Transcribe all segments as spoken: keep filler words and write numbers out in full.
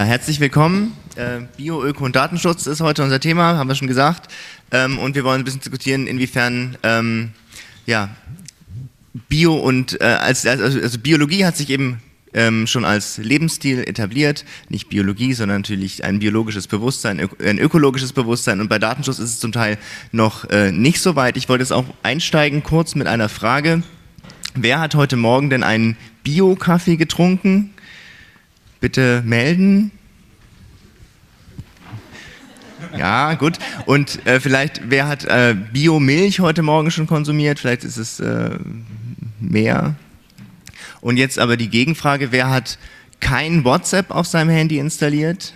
Herzlich willkommen. Äh, Bio, Öko und Datenschutz ist heute unser Thema, haben wir schon gesagt. Ähm, und wir wollen ein bisschen diskutieren, inwiefern ähm, ja, Bio und äh, als, also, also Biologie hat sich eben ähm, schon als Lebensstil etabliert. Nicht Biologie, sondern natürlich ein biologisches Bewusstsein, ök ein ökologisches Bewusstsein. Und bei Datenschutz ist es zum Teil noch äh, nicht so weit. Ich wollte jetzt auch einsteigen kurz mit einer Frage. Wer hat heute Morgen denn einen Bio-Kaffee getrunken? Bitte melden. Ja, gut. Und äh, vielleicht, wer hat äh, Biomilch heute Morgen schon konsumiert? Vielleicht ist es äh, mehr. Und jetzt aber die Gegenfrage, wer hat kein WhatsApp auf seinem Handy installiert?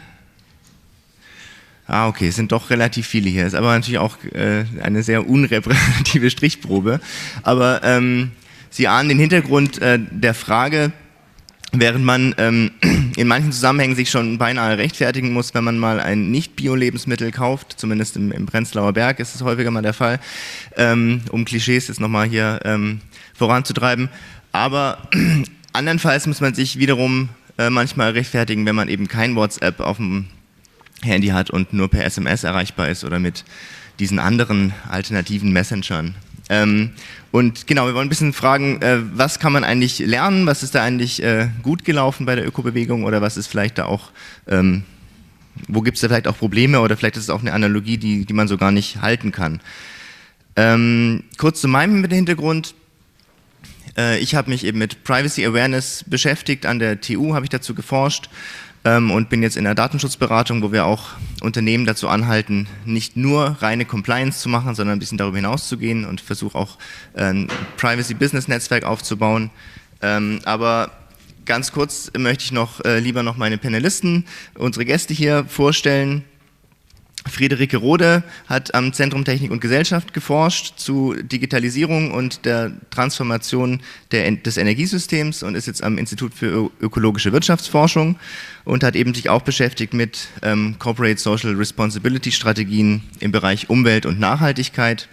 Ah, okay, es sind doch relativ viele hier. Ist aber natürlich auch äh, eine sehr unrepräsentative Strichprobe. Aber ähm, Sie ahnen den Hintergrund äh, der Frage. Während man ähm, in manchen Zusammenhängen sich schon beinahe rechtfertigen muss, wenn man mal ein Nicht-Bio-Lebensmittel kauft, zumindest im, im Prenzlauer Berg ist es häufiger mal der Fall, ähm, um Klischees jetzt nochmal hier ähm, voranzutreiben. Aber andernfalls muss man sich wiederum äh, manchmal rechtfertigen, wenn man eben kein WhatsApp auf dem Handy hat und nur per S M S erreichbar ist oder mit diesen anderen alternativen Messengern. Ähm, und genau, wir wollen ein bisschen fragen, äh, was kann man eigentlich lernen, was ist da eigentlich äh, gut gelaufen bei der Ökobewegung oder was ist vielleicht da auch, ähm, wo gibt es da vielleicht auch Probleme oder vielleicht ist es auch eine Analogie, die, die man so gar nicht halten kann. Ähm, kurz zu meinem Hintergrund. Äh, ich habe mich eben mit Privacy Awareness beschäftigt, an der T U habe ich dazu geforscht. Und bin jetzt in der Datenschutzberatung, wo wir auch Unternehmen dazu anhalten, nicht nur reine Compliance zu machen, sondern ein bisschen darüber hinaus zu gehen und versuche auch ein Privacy-Business-Netzwerk aufzubauen. Aber ganz kurz möchte ich noch lieber noch meine Panelisten, unsere Gäste hier vorstellen. Friederike Rode hat am Zentrum Technik und Gesellschaft geforscht zu Digitalisierung und der Transformation der, des Energiesystems und ist jetzt am Institut für ökologische Wirtschaftsforschung und hat eben sich auch beschäftigt mit ähm, Corporate Social Responsibility Strategien im Bereich Umwelt und Nachhaltigkeit.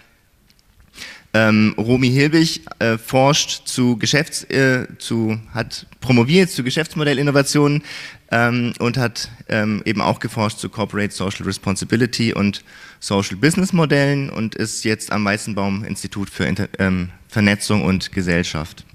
Ähm, Romy Hilbig äh, forscht zu Geschäfts, äh, zu, hat promoviert zu Geschäftsmodellinnovationen ähm, und hat ähm, eben auch geforscht zu Corporate Social Responsibility und Social Business Modellen und ist jetzt am Weißenbaum Institut für Inter ähm, Vernetzung und Gesellschaft.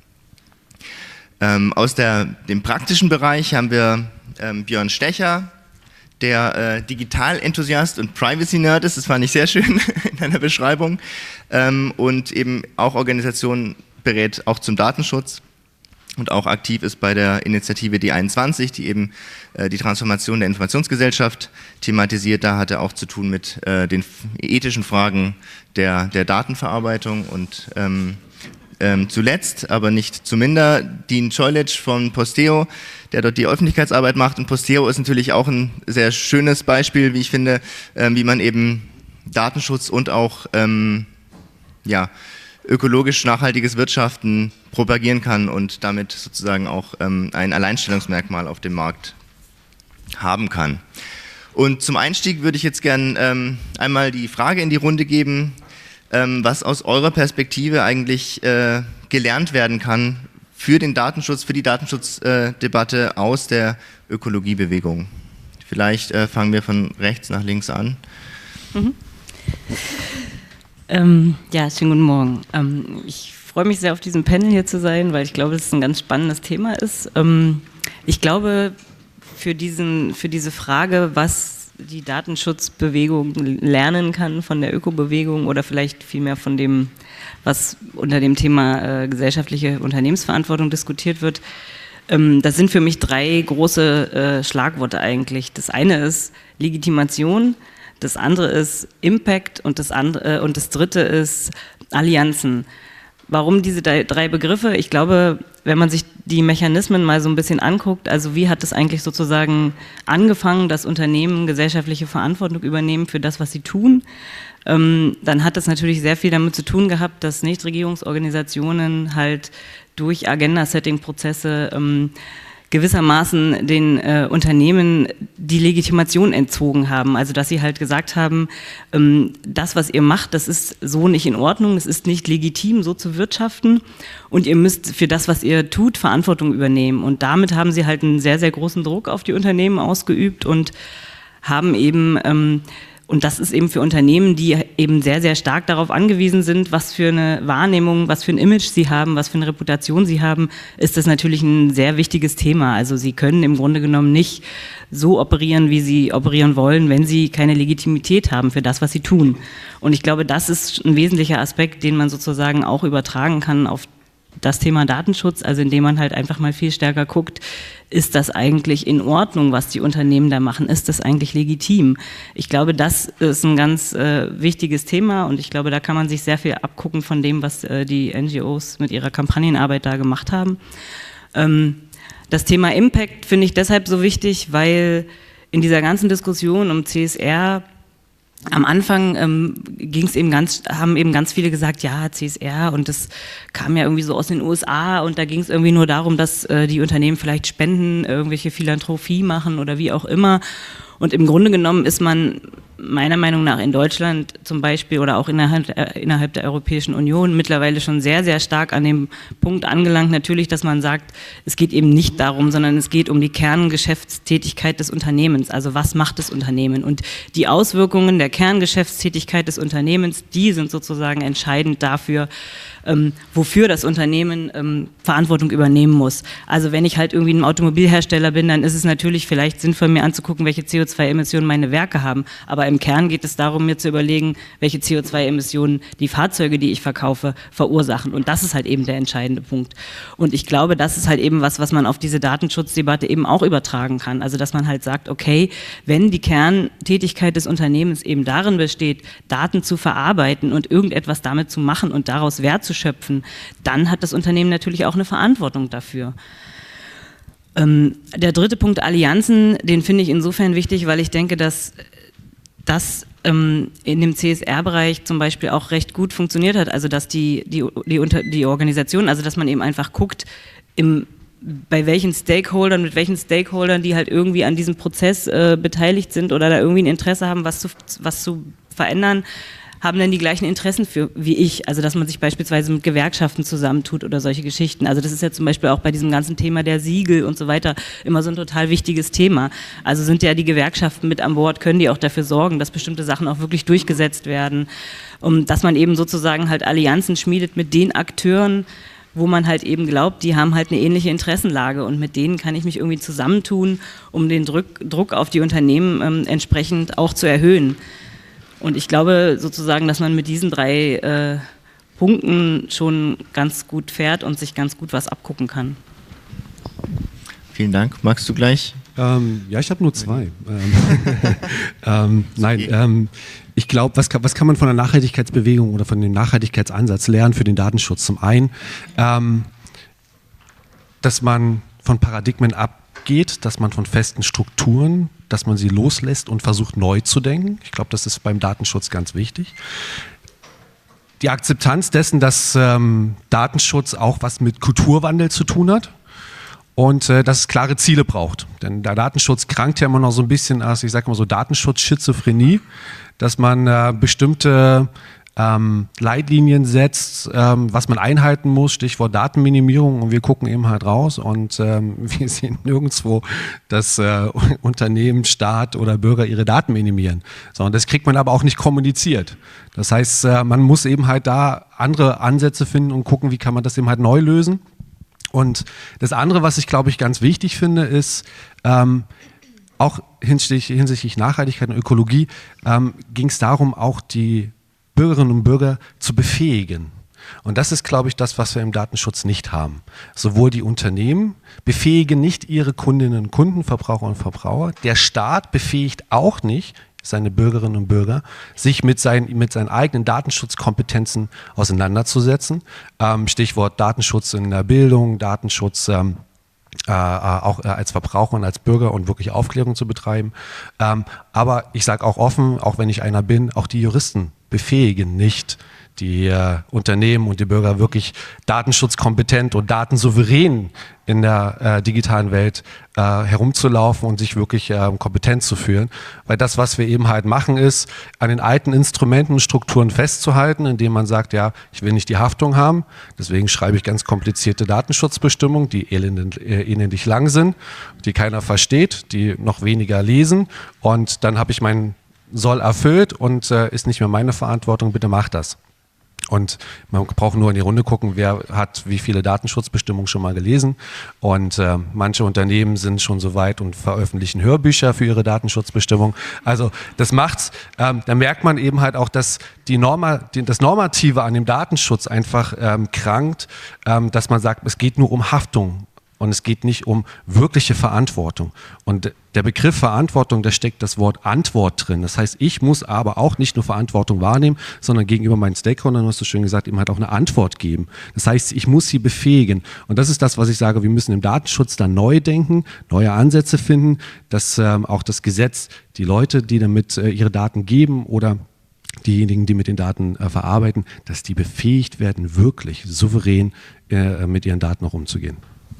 Ähm, aus der, dem praktischen Bereich haben wir ähm, Björn Stecher, der äh, Digital-Enthusiast und Privacy-Nerd ist, das fand ich sehr schön in einer Beschreibung, ähm, und eben auch Organisationen berät, auch zum Datenschutz und auch aktiv ist bei der Initiative D einundzwanzig, die eben äh, die Transformation der Informationsgesellschaft thematisiert. Da hat er auch zu tun mit äh, den ethischen Fragen der, der Datenverarbeitung und ähm, Ähm, zuletzt, aber nicht zu minder, Dean Čolić von Posteo, der dort die Öffentlichkeitsarbeit macht. Und Posteo ist natürlich auch ein sehr schönes Beispiel, wie ich finde, ähm, wie man eben Datenschutz und auch ähm, ja, ökologisch nachhaltiges Wirtschaften propagieren kann und damit sozusagen auch ähm, ein Alleinstellungsmerkmal auf dem Markt haben kann. Und zum Einstieg würde ich jetzt gern ähm, einmal die Frage in die Runde geben, was aus eurer Perspektive eigentlich äh, gelernt werden kann für den Datenschutz, für die Datenschutzdebatte äh, aus der Ökologiebewegung. Vielleicht äh, fangen wir von rechts nach links an. Mhm. Ähm, ja, schönen guten Morgen. Ähm, ich freue mich sehr auf diesem Panel hier zu sein, weil ich glaube, dass es ein ganz spannendes Thema ist. Ähm, ich glaube, für, diesen, für diese Frage, was die Datenschutzbewegung lernen kann von der Ökobewegung oder vielleicht vielmehr von dem, was unter dem Thema äh, gesellschaftliche Unternehmensverantwortung diskutiert wird. Ähm, das sind für mich drei große äh, Schlagworte eigentlich. Das eine ist Legitimation, das andere ist Impact und das, andere, äh, und das dritte ist Allianzen. Warum diese drei Begriffe? Ich glaube, wenn man sich die Mechanismen mal so ein bisschen anguckt, also wie hat es eigentlich sozusagen angefangen, dass Unternehmen gesellschaftliche Verantwortung übernehmen für das, was sie tun, ähm, dann hat das natürlich sehr viel damit zu tun gehabt, dass Nichtregierungsorganisationen halt durch Agenda-Setting-Prozesse ähm, gewissermaßen den äh, Unternehmen die Legitimation entzogen haben. Also dass sie halt gesagt haben, ähm, das, was ihr macht, das ist so nicht in Ordnung, es ist nicht legitim, so zu wirtschaften und ihr müsst für das, was ihr tut, Verantwortung übernehmen. Und damit haben sie halt einen sehr, sehr großen Druck auf die Unternehmen ausgeübt und haben eben... Ähm, Und das ist eben für Unternehmen, die eben sehr, sehr stark darauf angewiesen sind, was für eine Wahrnehmung, was für ein Image sie haben, was für eine Reputation sie haben, ist das natürlich ein sehr wichtiges Thema. Also sie können im Grunde genommen nicht so operieren, wie sie operieren wollen, wenn sie keine Legitimität haben für das, was sie tun. Und ich glaube, das ist ein wesentlicher Aspekt, den man sozusagen auch übertragen kann auf das Thema Datenschutz, also indem man halt einfach mal viel stärker guckt, ist das eigentlich in Ordnung, was die Unternehmen da machen? Ist das eigentlich legitim? Ich glaube, das ist ein ganz äh, wichtiges Thema und ich glaube, da kann man sich sehr viel abgucken von dem, was äh, die N G Os mit ihrer Kampagnenarbeit da gemacht haben. Ähm, das Thema Impact finde ich deshalb so wichtig, weil in dieser ganzen Diskussion um C S R am Anfang ähm, ging es eben ganz, haben eben ganz viele gesagt, ja, C S R und das kam ja irgendwie so aus den U S A und da ging es irgendwie nur darum, dass äh, die Unternehmen vielleicht spenden, irgendwelche Philanthropie machen oder wie auch immer. Und im Grunde genommen ist man meiner Meinung nach in Deutschland zum Beispiel oder auch innerhalb, äh, innerhalb der Europäischen Union mittlerweile schon sehr, sehr stark an dem Punkt angelangt, natürlich, dass man sagt, es geht eben nicht darum, sondern es geht um die Kerngeschäftstätigkeit des Unternehmens, also was macht das Unternehmen und die Auswirkungen der Kerngeschäftstätigkeit des Unternehmens, die sind sozusagen entscheidend dafür, ähm, wofür das Unternehmen ähm, Verantwortung übernehmen muss. Also wenn ich halt irgendwie ein Automobilhersteller bin, dann ist es natürlich vielleicht sinnvoll, mir anzugucken, welche C O zwei Emissionen meine Werke haben, aber im Kern geht es darum, mir zu überlegen, welche C O zwei Emissionen die Fahrzeuge, die ich verkaufe, verursachen. Und das ist halt eben der entscheidende Punkt. Und ich glaube, das ist halt eben was, was man auf diese Datenschutzdebatte eben auch übertragen kann. Also, dass man halt sagt, okay, wenn die Kerntätigkeit des Unternehmens eben darin besteht, Daten zu verarbeiten und irgendetwas damit zu machen und daraus Wert zu schöpfen, dann hat das Unternehmen natürlich auch eine Verantwortung dafür. Ähm, der dritte Punkt, Allianzen, den finde ich insofern wichtig, weil ich denke, dass das ähm, in dem C S R-Bereich zum Beispiel auch recht gut funktioniert hat, also dass die, die, die, unter, die Organisation, also dass man eben einfach guckt, im, bei welchen Stakeholdern, mit welchen Stakeholdern, die halt irgendwie an diesem Prozess äh, beteiligt sind oder da irgendwie ein Interesse haben, was zu, was zu verändern, haben dann die gleichen Interessen für, wie ich, also dass man sich beispielsweise mit Gewerkschaften zusammentut oder solche Geschichten. Also das ist ja zum Beispiel auch bei diesem ganzen Thema der Siegel und so weiter immer so ein total wichtiges Thema. Also sind ja die Gewerkschaften mit an Bord, können die auch dafür sorgen, dass bestimmte Sachen auch wirklich durchgesetzt werden, um, dass man eben sozusagen halt Allianzen schmiedet mit den Akteuren, wo man halt eben glaubt, die haben halt eine ähnliche Interessenlage und mit denen kann ich mich irgendwie zusammentun, um den Druck, Druck auf die Unternehmen ähm, entsprechend auch zu erhöhen. Und ich glaube sozusagen, dass man mit diesen drei äh, Punkten schon ganz gut fährt und sich ganz gut was abgucken kann. Vielen Dank. Magst du gleich? Ähm, ja, ich habe nur zwei. ähm, ähm, nein, ähm, ich glaube, was kann, was kann man von der Nachhaltigkeitsbewegung oder von dem Nachhaltigkeitsansatz lernen für den Datenschutz? Zum einen, ähm, dass man von Paradigmen abgeht, dass man von festen Strukturen, dass man sie loslässt und versucht neu zu denken. Ich glaube, das ist beim Datenschutz ganz wichtig. Die Akzeptanz dessen, dass ähm, Datenschutz auch was mit Kulturwandel zu tun hat und äh, dass es klare Ziele braucht. Denn der Datenschutz krankt ja immer noch so ein bisschen aus, ich sage mal so Datenschutz-Schizophrenie, dass man äh, bestimmte ähm, Leitlinien setzt, ähm, was man einhalten muss, Stichwort Datenminimierung, und wir gucken eben halt raus und ähm, wir sehen nirgendwo, dass äh, Unternehmen, Staat oder Bürger ihre Daten minimieren, sondern das kriegt man aber auch nicht kommuniziert. Das heißt, äh, man muss eben halt da andere Ansätze finden und gucken, wie kann man das eben halt neu lösen. Und das andere, was ich glaube ich ganz wichtig finde, ist, ähm, auch hinsichtlich, hinsichtlich Nachhaltigkeit und Ökologie ähm, ging es darum, auch die Bürgerinnen und Bürger zu befähigen. Und das ist, glaube ich, das, was wir im Datenschutz nicht haben. Sowohl die Unternehmen befähigen nicht ihre Kundinnen und Kunden, Verbraucher und Verbraucher. Der Staat befähigt auch nicht seine Bürgerinnen und Bürger, sich mit seinen, mit seinen eigenen Datenschutzkompetenzen auseinanderzusetzen. Ähm, Stichwort Datenschutz in der Bildung, Datenschutz ähm, Äh, auch äh, als Verbraucher und als Bürger und wirklich Aufklärung zu betreiben. Ähm, aber ich sage auch offen, auch wenn ich einer bin, auch die Juristen befähigen nicht die äh, Unternehmen und die Bürger wirklich datenschutzkompetent und datensouverän in der äh, digitalen Welt äh, herumzulaufen und sich wirklich äh, kompetent zu fühlen. Weil das, was wir eben halt machen, ist, an den alten Instrumenten und Strukturen festzuhalten, indem man sagt, ja, ich will nicht die Haftung haben, deswegen schreibe ich ganz komplizierte Datenschutzbestimmungen, die elend, äh, elendig lang sind, die keiner versteht, die noch weniger lesen, und dann habe ich meinen Soll erfüllt und äh, ist nicht mehr meine Verantwortung, bitte mach das. Und man braucht nur in die Runde gucken, wer hat wie viele Datenschutzbestimmungen schon mal gelesen. Und äh, manche Unternehmen sind schon so weit und veröffentlichen Hörbücher für ihre Datenschutzbestimmung. Also das macht's. Ähm, da merkt man eben halt auch, dass die Norma, die, das Normative an dem Datenschutz einfach ähm, krankt, ähm, dass man sagt, es geht nur um Haftung. Und es geht nicht um wirkliche Verantwortung. Und der Begriff Verantwortung, da steckt das Wort Antwort drin. Das heißt, ich muss aber auch nicht nur Verantwortung wahrnehmen, sondern gegenüber meinen Stakeholdern, hast du schön gesagt, eben halt auch eine Antwort geben. Das heißt, ich muss sie befähigen. Und das ist das, was ich sage, wir müssen im Datenschutz dann neu denken, neue Ansätze finden, dass ähm, auch das Gesetz die Leute, die damit äh, ihre Daten geben oder diejenigen, die mit den Daten äh, verarbeiten, dass die befähigt werden, wirklich souverän äh, mit ihren Daten auch umzugehen.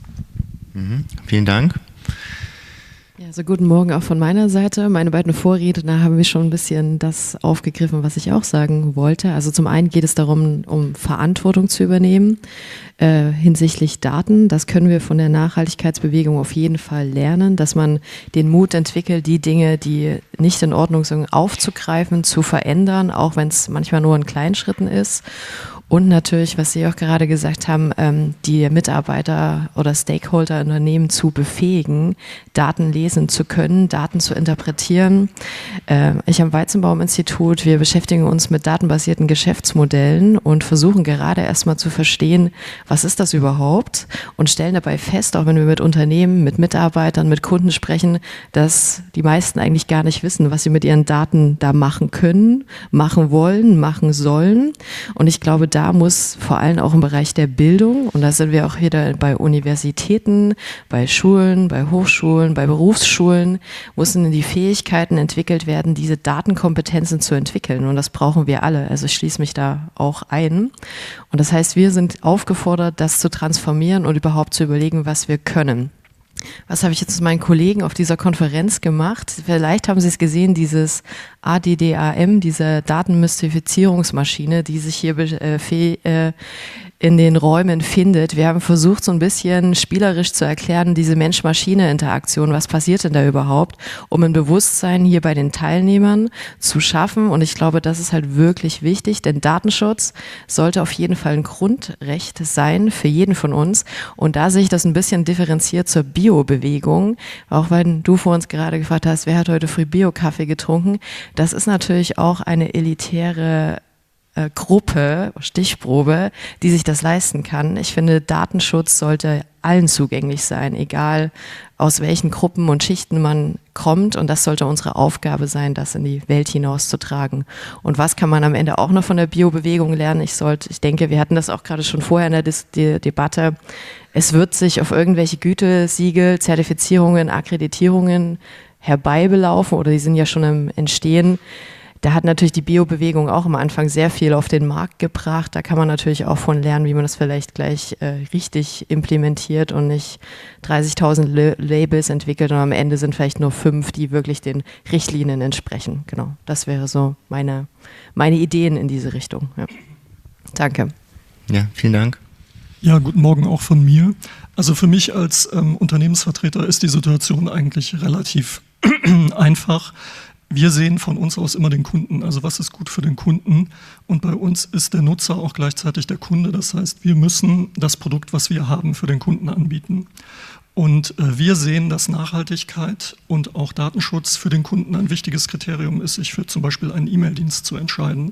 Mhm. Vielen Dank. Ja, also guten Morgen auch von meiner Seite. Meine beiden Vorredner haben wir schon ein bisschen das aufgegriffen, was ich auch sagen wollte. Also zum einen geht es darum, um Verantwortung zu übernehmen äh, hinsichtlich Daten. Das können wir von der Nachhaltigkeitsbewegung auf jeden Fall lernen, dass man den Mut entwickelt, die Dinge, die nicht in Ordnung sind, aufzugreifen, zu verändern, auch wenn es manchmal nur in kleinen Schritten ist. Und natürlich, was Sie auch gerade gesagt haben, ähm, die Mitarbeiter oder Stakeholder in Unternehmen zu befähigen, Daten lesen zu können, Daten zu interpretieren. Äh, ich am Weizenbaum-Institut, wir beschäftigen uns mit datenbasierten Geschäftsmodellen und versuchen gerade erstmal zu verstehen, was ist das überhaupt, und stellen dabei fest, auch wenn wir mit Unternehmen, mit Mitarbeitern, mit Kunden sprechen, dass die meisten eigentlich gar nicht wissen, was sie mit ihren Daten da machen können, machen wollen, machen sollen. Und ich glaube, da muss vor allem auch im Bereich der Bildung, und da sind wir auch wieder bei Universitäten, bei Schulen, bei Hochschulen, bei Berufsschulen, müssen die Fähigkeiten entwickelt werden, diese Datenkompetenzen zu entwickeln. Und das brauchen wir alle. Also ich schließe mich da auch ein. Und das heißt, wir sind aufgefordert, das zu transformieren und überhaupt zu überlegen, was wir können. Was habe ich jetzt mit meinen Kollegen auf dieser Konferenz gemacht? Vielleicht haben Sie es gesehen, dieses A D D A M, diese Datenmystifizierungsmaschine, die sich hier äh, in den Räumen findet. Wir haben versucht, so ein bisschen spielerisch zu erklären, diese Mensch-Maschine-Interaktion, was passiert denn da überhaupt, um ein Bewusstsein hier bei den Teilnehmern zu schaffen. Und ich glaube, das ist halt wirklich wichtig, denn Datenschutz sollte auf jeden Fall ein Grundrecht sein für jeden von uns. Und da sehe ich das ein bisschen differenziert zur Bio-Bewegung, auch wenn du vor uns gerade gefragt hast, wer hat heute früh Bio-Kaffee getrunken. Das ist natürlich auch eine elitäre äh, Gruppe, Stichprobe, die sich das leisten kann. Ich finde, Datenschutz sollte allen zugänglich sein, egal aus welchen Gruppen und Schichten man kommt, und das sollte unsere Aufgabe sein, das in die Welt hinauszutragen. Und was kann man am Ende auch noch von der Biobewegung lernen? Ich sollte, ich denke, wir hatten das auch gerade schon vorher in der Dis- die Debatte. Es wird sich auf irgendwelche Gütesiegel, Zertifizierungen, Akkreditierungen herbeibelaufen, oder die sind ja schon im Entstehen. Da hat natürlich die Biobewegung auch am Anfang sehr viel auf den Markt gebracht. Da kann man natürlich auch von lernen, wie man das vielleicht gleich äh, richtig implementiert und nicht dreißigtausend Le- Labels entwickelt und am Ende sind vielleicht nur fünf, die wirklich den Richtlinien entsprechen. Genau, das wäre so meine, meine Ideen in diese Richtung. Ja. Danke. Ja, vielen Dank. Ja, guten Morgen auch von mir. Also für mich als ähm, Unternehmensvertreter ist die Situation eigentlich relativ einfach. Wir sehen von uns aus immer den Kunden, also was ist gut für den Kunden, und bei uns ist der Nutzer auch gleichzeitig der Kunde. Das heißt, wir müssen das Produkt, was wir haben, für den Kunden anbieten. Und äh, wir sehen, dass Nachhaltigkeit und auch Datenschutz für den Kunden ein wichtiges Kriterium ist, sich für zum Beispiel einen E-Mail-Dienst zu entscheiden.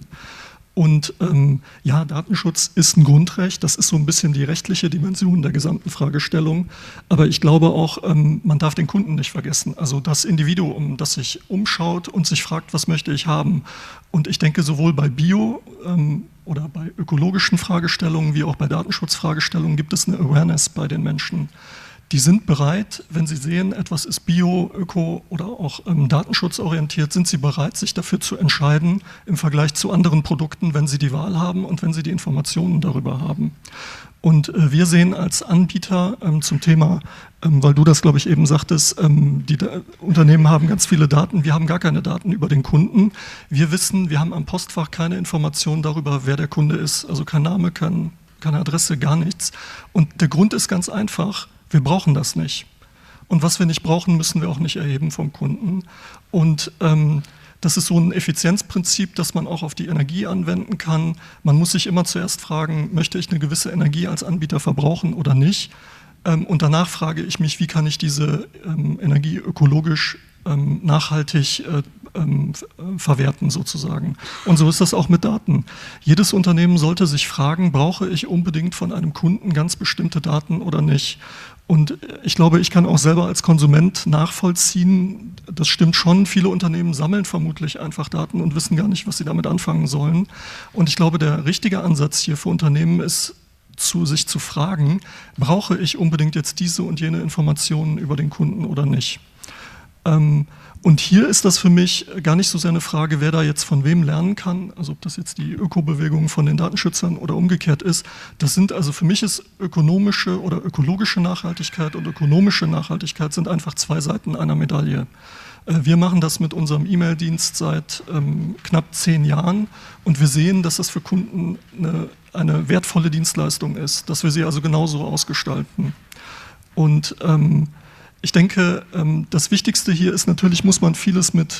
Und ähm, ja, Datenschutz ist ein Grundrecht, das ist so ein bisschen die rechtliche Dimension der gesamten Fragestellung. Aber ich glaube auch, ähm, man darf den Kunden nicht vergessen. Also das Individuum, das sich umschaut und sich fragt, was möchte ich haben. Und ich denke, sowohl bei Bio ähm, oder bei ökologischen Fragestellungen wie auch bei Datenschutzfragestellungen gibt es eine Awareness bei den Menschen, die sind bereit, wenn sie sehen, etwas ist bio, öko oder auch ähm, datenschutzorientiert, sind sie bereit, sich dafür zu entscheiden im Vergleich zu anderen Produkten, wenn sie die Wahl haben und wenn sie die Informationen darüber haben. Und äh, wir sehen als Anbieter ähm, zum Thema, ähm, weil du das, glaube ich, eben sagtest, ähm, die da, Unternehmen haben ganz viele Daten, wir haben gar keine Daten über den Kunden. Wir wissen, wir haben am Postfach keine Informationen darüber, wer der Kunde ist, also kein Name, kein, keine Adresse, gar nichts. Und der Grund ist ganz einfach, wir brauchen das nicht. Und was wir nicht brauchen, müssen wir auch nicht erheben vom Kunden. Und ähm, das ist so ein Effizienzprinzip, das man auch auf die Energie anwenden kann. Man muss sich immer zuerst fragen, möchte ich eine gewisse Energie als Anbieter verbrauchen oder nicht? Ähm, und danach frage ich mich, wie kann ich diese ähm, Energie ökologisch ähm, nachhaltig äh, ähm, verwerten sozusagen. Und so ist das auch mit Daten. Jedes Unternehmen sollte sich fragen, brauche ich unbedingt von einem Kunden ganz bestimmte Daten oder nicht? Und ich glaube, ich kann auch selber als Konsument nachvollziehen, das stimmt schon, viele Unternehmen sammeln vermutlich einfach Daten und wissen gar nicht, was sie damit anfangen sollen. Und ich glaube, der richtige Ansatz hier für Unternehmen ist, zu sich zu fragen, brauche ich unbedingt jetzt diese und jene Informationen über den Kunden oder nicht? Ähm, Und hier ist das für mich gar nicht so sehr eine Frage, wer da jetzt von wem lernen kann, also ob das jetzt die Ökobewegung von den Datenschützern oder umgekehrt ist. Das sind also für mich ist ökonomische oder ökologische Nachhaltigkeit und ökonomische Nachhaltigkeit sind einfach zwei Seiten einer Medaille. Wir machen das mit unserem E-Mail-Dienst seit ähm, knapp zehn Jahren und wir sehen, dass das für Kunden eine, eine wertvolle Dienstleistung ist, dass wir sie also genauso ausgestalten. Und ähm, ich denke, das Wichtigste hier ist, natürlich muss man vieles mit,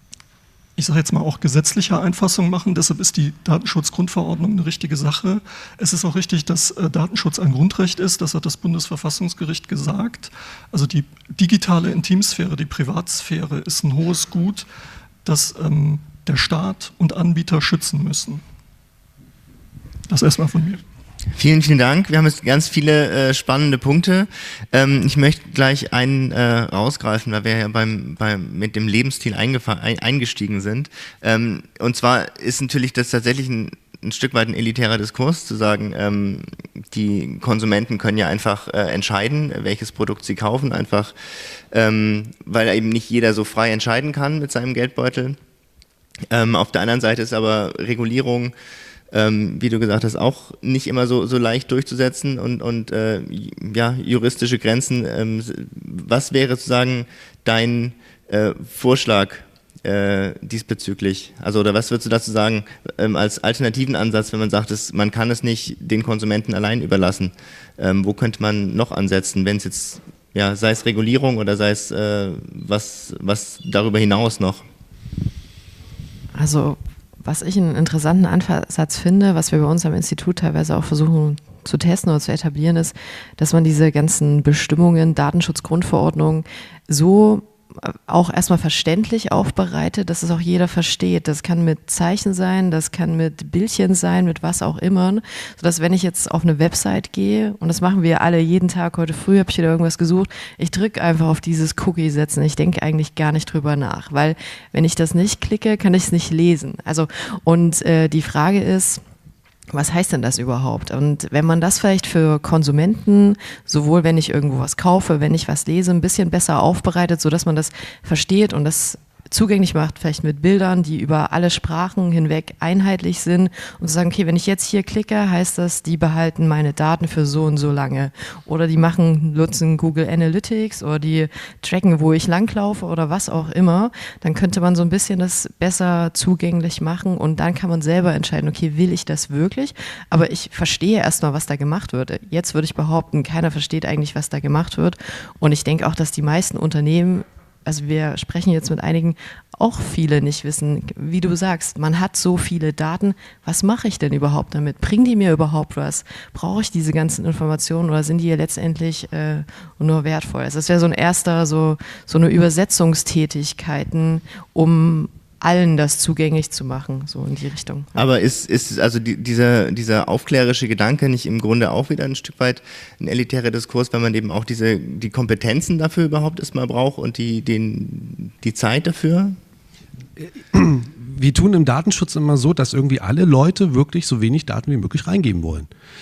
ich sage jetzt mal auch gesetzlicher Einfassung machen, deshalb ist die Datenschutzgrundverordnung eine richtige Sache. Es ist auch richtig, dass Datenschutz ein Grundrecht ist, das hat das Bundesverfassungsgericht gesagt. Also die digitale Intimsphäre, die Privatsphäre ist ein hohes Gut, das ähm, der Staat und Anbieter schützen müssen. Das erstmal von mir. Vielen, vielen Dank. Wir haben jetzt ganz viele äh, spannende Punkte. Ähm, ich möchte gleich einen äh, rausgreifen, weil wir ja beim, beim, mit dem Lebensstil ein, eingestiegen sind. Ähm, und zwar ist natürlich das tatsächlich ein, ein Stück weit ein elitärer Diskurs, zu sagen, ähm, die Konsumenten können ja einfach äh, entscheiden, welches Produkt sie kaufen, einfach ähm, weil eben nicht jeder so frei entscheiden kann mit seinem Geldbeutel. Ähm, auf der anderen Seite ist aber Regulierung, Ähm, wie du gesagt hast, auch nicht immer so, so leicht durchzusetzen und, und äh, ja, juristische Grenzen. Ähm, was wäre sozusagen dein äh, Vorschlag äh, diesbezüglich? Also, oder was würdest du dazu sagen ähm, als alternativen Ansatz, wenn man sagt, dass man kann es nicht den Konsumenten allein überlassen? Ähm, wo könnte man noch ansetzen, wenn es jetzt, ja, sei es Regulierung oder sei es äh, was, was darüber hinaus noch? Also was ich einen interessanten Ansatz finde, was wir bei uns am Institut teilweise auch versuchen zu testen oder zu etablieren, ist, dass man diese ganzen Bestimmungen, Datenschutzgrundverordnung so auch erstmal verständlich aufbereitet, dass es auch jeder versteht. Das kann mit Zeichen sein, das kann mit Bildchen sein, mit was auch immer, sodass wenn ich jetzt auf eine Website gehe, und das machen wir alle jeden Tag, heute früh habe ich wieder irgendwas gesucht, ich drücke einfach auf dieses Cookie setzen, ich denke eigentlich gar nicht drüber nach, weil wenn ich das nicht klicke, kann ich es nicht lesen. Also und äh, die Frage ist, was heißt denn das überhaupt? Und wenn man das vielleicht für Konsumenten, sowohl wenn ich irgendwo was kaufe, wenn ich was lese, ein bisschen besser aufbereitet, sodass man das versteht und das zugänglich macht, vielleicht mit Bildern, die über alle Sprachen hinweg einheitlich sind und zu sagen, okay, wenn ich jetzt hier klicke, heißt das, die behalten meine Daten für so und so lange oder die machen, nutzen Google Analytics oder die tracken, wo ich langlaufe oder was auch immer, dann könnte man so ein bisschen das besser zugänglich machen und dann kann man selber entscheiden, okay, will ich das wirklich? Aber ich verstehe erstmal, was da gemacht wird. Jetzt würde ich behaupten, keiner versteht eigentlich, was da gemacht wird und ich denke auch, dass die meisten Unternehmen, also wir sprechen jetzt mit einigen, auch viele nicht wissen, wie du sagst, man hat so viele Daten, was mache ich denn überhaupt damit? Bringen die mir überhaupt was? Brauche ich diese ganzen Informationen oder sind die letztendlich äh, nur wertvoll? Also das wäre so ein erster, so, so eine Übersetzungstätigkeiten, um allen das zugänglich zu machen, so in die Richtung. Aber ist, ist also die, dieser, dieser aufklärerische Gedanke nicht im Grunde auch wieder ein Stück weit ein elitärer Diskurs, wenn man eben auch diese, die Kompetenzen dafür überhaupt erstmal braucht und die, den, die Zeit dafür? Wir tun im Datenschutz immer so, dass irgendwie alle Leute wirklich so wenig Daten wie möglich reingeben wollen.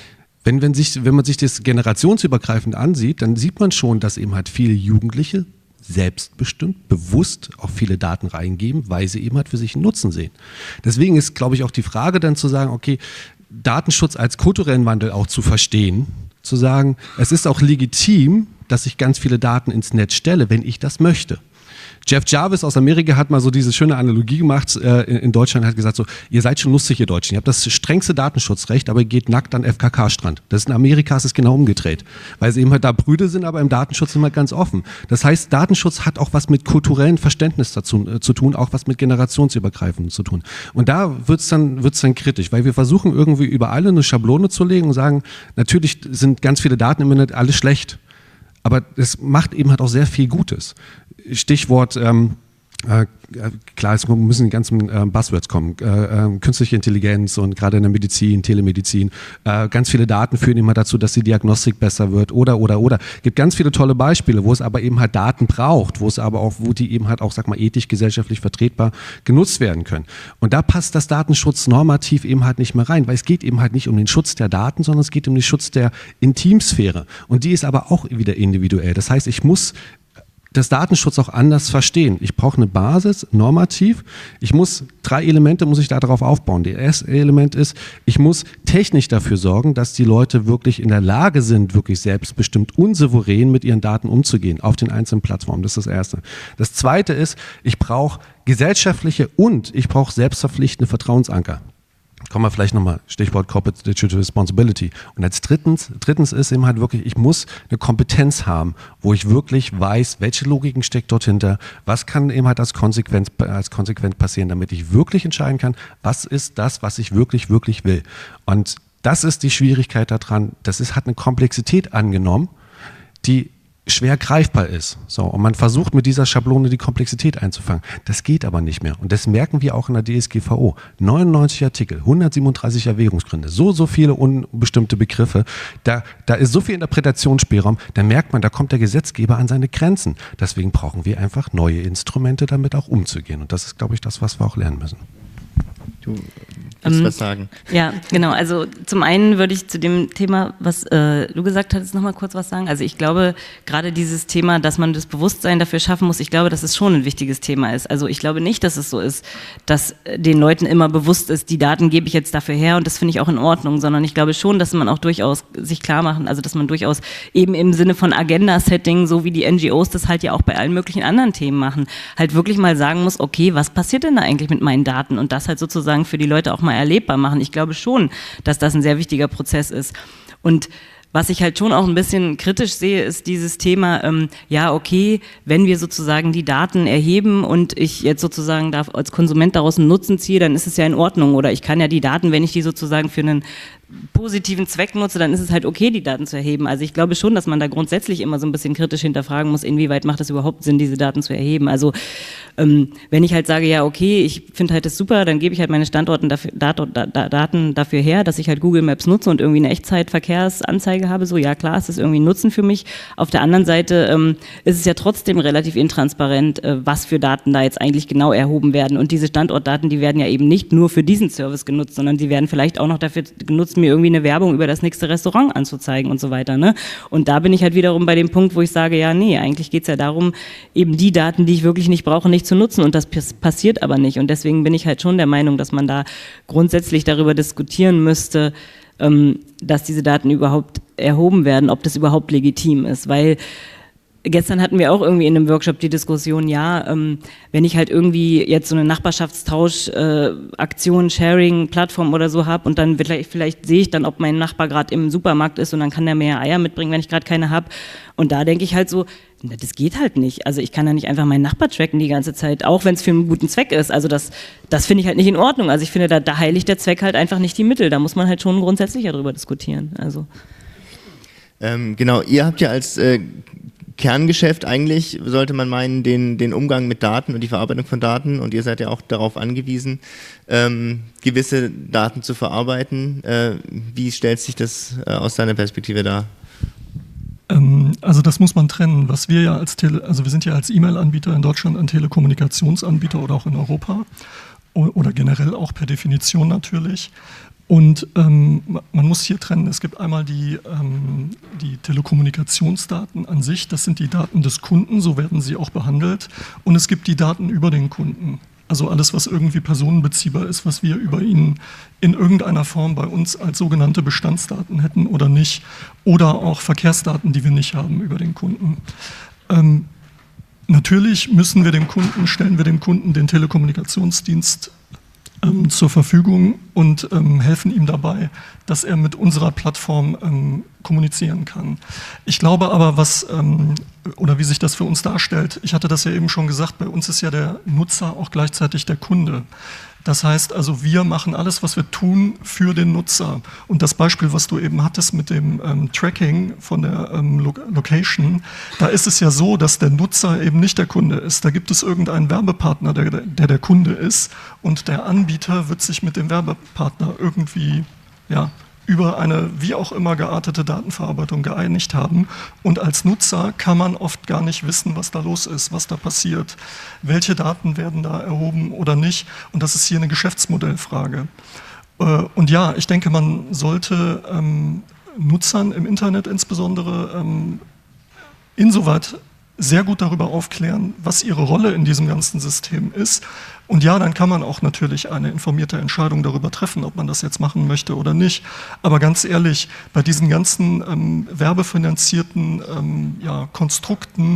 Wenn, wenn, sich, wenn man sich das generationsübergreifend ansieht, dann sieht man schon, dass eben halt viele Jugendliche selbstbestimmt, bewusst auch viele Daten reingeben, weil sie eben halt für sich einen Nutzen sehen. Deswegen ist, glaube ich, auch die Frage dann zu sagen, okay, Datenschutz als kulturellen Wandel auch zu verstehen, zu sagen, es ist auch legitim, dass ich ganz viele Daten ins Netz stelle, wenn ich das möchte. Jeff Jarvis aus Amerika hat mal so diese schöne Analogie gemacht äh, in Deutschland, hat gesagt so, ihr seid schon lustig, ihr Deutschen, ihr habt das strengste Datenschutzrecht, aber ihr geht nackt an F K K-Strand. Das ist in Amerika ist es genau umgedreht, weil sie eben halt da Brüder sind, aber im Datenschutz sind wir ganz offen. Das heißt, Datenschutz hat auch was mit kulturellem Verständnis dazu, äh, zu tun, auch was mit generationsübergreifend zu tun. Und da wird's dann, wird's dann kritisch, weil wir versuchen irgendwie über alle eine Schablone zu legen und sagen, natürlich sind ganz viele Daten im Internet alle schlecht. Aber es macht eben halt auch sehr viel Gutes. Stichwort, ähm, äh, klar, es müssen die ganzen äh, Buzzwords kommen, äh, äh, künstliche Intelligenz und gerade in der Medizin, Telemedizin, äh, ganz viele Daten führen immer dazu, dass die Diagnostik besser wird oder, oder, oder. Es gibt ganz viele tolle Beispiele, wo es aber eben halt Daten braucht, wo es aber auch, wo die eben halt auch, sag mal, ethisch, gesellschaftlich vertretbar genutzt werden können. Und da passt das Datenschutz normativ eben halt nicht mehr rein, weil es geht eben halt nicht um den Schutz der Daten, sondern es geht um den Schutz der Intimsphäre. Und die ist aber auch wieder individuell. Das heißt, ich muss das Datenschutz auch anders verstehen. Ich brauche eine Basis, normativ. Ich muss, drei Elemente muss ich da drauf aufbauen. Das erste Element ist, ich muss technisch dafür sorgen, dass die Leute wirklich in der Lage sind, wirklich selbstbestimmt unsouverän mit ihren Daten umzugehen auf den einzelnen Plattformen. Das ist das Erste. Das Zweite ist, ich brauche gesellschaftliche und ich brauche selbstverpflichtende Vertrauensanker. Kommen wir vielleicht nochmal, Stichwort Corporate Digital Responsibility. Und als drittens, drittens ist eben halt wirklich, ich muss eine Kompetenz haben, wo ich wirklich weiß, welche Logiken steckt dort hinter, was kann eben halt als Konsequenz, als Konsequenz passieren, damit ich wirklich entscheiden kann, was ist das, was ich wirklich, wirklich will. Und das ist die Schwierigkeit daran, das ist, hat eine Komplexität angenommen, die schwer greifbar ist. So, und man versucht mit dieser Schablone die Komplexität einzufangen. Das geht aber nicht mehr. Und das merken wir auch in der D S G V O. neunundneunzig Artikel, hundertsiebenunddreißig Erwägungsgründe, so, so viele unbestimmte Begriffe. Da, da ist so viel Interpretationsspielraum, da merkt man, da kommt der Gesetzgeber an seine Grenzen. Deswegen brauchen wir einfach neue Instrumente, damit auch umzugehen. Und das ist, glaube ich, das, was wir auch lernen müssen. Du willst ähm, was sagen? Ja, genau. Also zum einen würde ich zu dem Thema, was äh, du gesagt hattest, nochmal kurz was sagen. Also ich glaube, gerade dieses Thema, dass man das Bewusstsein dafür schaffen muss, ich glaube, dass es schon ein wichtiges Thema ist. Also ich glaube nicht, dass es so ist, dass den Leuten immer bewusst ist, die Daten gebe ich jetzt dafür her und das finde ich auch in Ordnung, sondern ich glaube schon, dass man auch durchaus sich klar machen, also dass man durchaus eben im Sinne von Agenda-Setting, so wie die N G Os das halt ja auch bei allen möglichen anderen Themen machen, halt wirklich mal sagen muss, okay, was passiert denn da eigentlich mit meinen Daten und das halt sozusagen für die Leute auch mal erlebbar machen. Ich glaube schon, dass das ein sehr wichtiger Prozess ist. Und was ich halt schon auch ein bisschen kritisch sehe, ist dieses Thema, ähm, ja okay, wenn wir sozusagen die Daten erheben und ich jetzt sozusagen darf als Konsument daraus einen Nutzen ziehe, dann ist es ja in Ordnung. Oder ich kann ja die Daten, wenn ich die sozusagen für einen positiven Zweck nutze, dann ist es halt okay, die Daten zu erheben. Also ich glaube schon, dass man da grundsätzlich immer so ein bisschen kritisch hinterfragen muss, inwieweit macht es überhaupt Sinn, diese Daten zu erheben. Also ähm, wenn ich halt sage, ja okay, ich finde halt das super, dann gebe ich halt meine Standorten dafür, Dat- Dat- Daten dafür her, dass ich halt Google Maps nutze und irgendwie eine Echtzeitverkehrsanzeige habe, so ja klar, es ist irgendwie ein Nutzen für mich. Auf der anderen Seite ähm, ist es ja trotzdem relativ intransparent, äh, was für Daten da jetzt eigentlich genau erhoben werden. Und diese Standortdaten, die werden ja eben nicht nur für diesen Service genutzt, sondern die werden vielleicht auch noch dafür genutzt, mir irgendwie eine Werbung über das nächste Restaurant anzuzeigen und so weiter. Ne? Und da bin ich halt wiederum bei dem Punkt, wo ich sage, ja nee, eigentlich geht es ja darum, eben die Daten, die ich wirklich nicht brauche, nicht zu nutzen und das passiert aber nicht. Und deswegen bin ich halt schon der Meinung, dass man da grundsätzlich darüber diskutieren müsste, ähm, dass diese Daten überhaupt erhoben werden, ob das überhaupt legitim ist, weil gestern hatten wir auch irgendwie in einem Workshop die Diskussion, ja, ähm, wenn ich halt irgendwie jetzt so eine Nachbarschaftstausch, äh, Aktion, Sharing, Plattform oder so habe und dann vielleicht, vielleicht sehe ich dann, ob mein Nachbar gerade im Supermarkt ist und dann kann der mehr Eier mitbringen, wenn ich gerade keine habe. Und da denke ich halt so, na, das geht halt nicht. Also ich kann ja nicht einfach meinen Nachbar tracken die ganze Zeit, auch wenn es für einen guten Zweck ist. Also das, das finde ich halt nicht in Ordnung. Also ich finde, da, da heiligt der Zweck halt einfach nicht die Mittel. Da muss man halt schon grundsätzlicher drüber diskutieren. Also. Ähm, genau, ihr habt ja als äh, Kerngeschäft eigentlich, sollte man meinen, den, den Umgang mit Daten und die Verarbeitung von Daten und ihr seid ja auch darauf angewiesen, ähm, gewisse Daten zu verarbeiten. Äh, wie stellt sich das äh, aus deiner Perspektive dar? Ähm, also das muss man trennen. Was wir ja als Tele, also wir sind ja als E-Mail-Anbieter in Deutschland ein Telekommunikationsanbieter oder auch in Europa oder generell auch per Definition natürlich. Und ähm, man muss hier trennen, es gibt einmal die, ähm, die Telekommunikationsdaten an sich, das sind die Daten des Kunden, so werden sie auch behandelt, und es gibt die Daten über den Kunden. Also alles, was irgendwie personenbeziehbar ist, was wir über ihn in irgendeiner Form bei uns als sogenannte Bestandsdaten hätten oder nicht. Oder auch Verkehrsdaten, die wir nicht haben über den Kunden. Ähm, natürlich müssen wir dem Kunden, stellen wir dem Kunden den Telekommunikationsdienst ähm, zur Verfügung und ähm, helfen ihm dabei, dass er mit unserer Plattform ähm, kommunizieren kann. Ich glaube aber, was ähm, oder wie sich das für uns darstellt, ich hatte das ja eben schon gesagt, bei uns ist ja der Nutzer auch gleichzeitig der Kunde. Das heißt also, wir machen alles, was wir tun, für den Nutzer. Und das Beispiel, was du eben hattest mit dem ähm, Tracking von der ähm, Lo- Location, da ist es ja so, dass der Nutzer eben nicht der Kunde ist. Da gibt es irgendeinen Werbepartner, der der, der Kunde ist, und der Anbieter wird sich mit dem Werbepartner irgendwie, ja, über eine wie auch immer geartete Datenverarbeitung geeinigt haben. Und als Nutzer kann man oft gar nicht wissen, was da los ist, was da passiert, welche Daten werden da erhoben oder nicht. Und das ist hier eine Geschäftsmodellfrage. Und ja, ich denke, man sollte ähm, Nutzern im Internet insbesondere ähm, insoweit sehr gut darüber aufklären, was ihre Rolle in diesem ganzen System ist. Und ja, dann kann man auch natürlich eine informierte Entscheidung darüber treffen, ob man das jetzt machen möchte oder nicht. Aber ganz ehrlich, bei diesen ganzen ähm, werbefinanzierten ähm, ja, Konstrukten,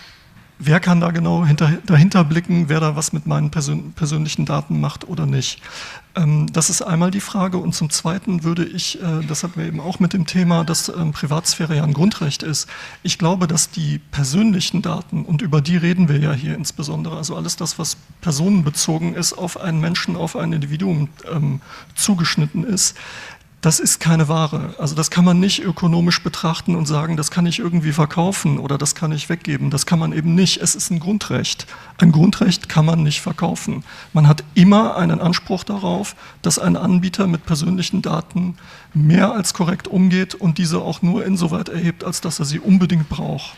wer kann da genau hinter, dahinter blicken, wer da was mit meinen persön- persönlichen Daten macht oder nicht? Ähm, das ist einmal die Frage. Und zum Zweiten würde ich, äh, das hatten wir eben auch mit dem Thema, dass ähm, Privatsphäre ja ein Grundrecht ist. Ich glaube, dass die persönlichen Daten, und über die reden wir ja hier insbesondere, also alles das, was personenbezogen ist, auf einen Menschen, auf ein Individuum ähm, zugeschnitten ist, das ist keine Ware. Also das kann man nicht ökonomisch betrachten und sagen, das kann ich irgendwie verkaufen oder das kann ich weggeben. Das kann man eben nicht. Es ist ein Grundrecht. Ein Grundrecht kann man nicht verkaufen. Man hat immer einen Anspruch darauf, dass ein Anbieter mit persönlichen Daten mehr als korrekt umgeht und diese auch nur insoweit erhebt, als dass er sie unbedingt braucht.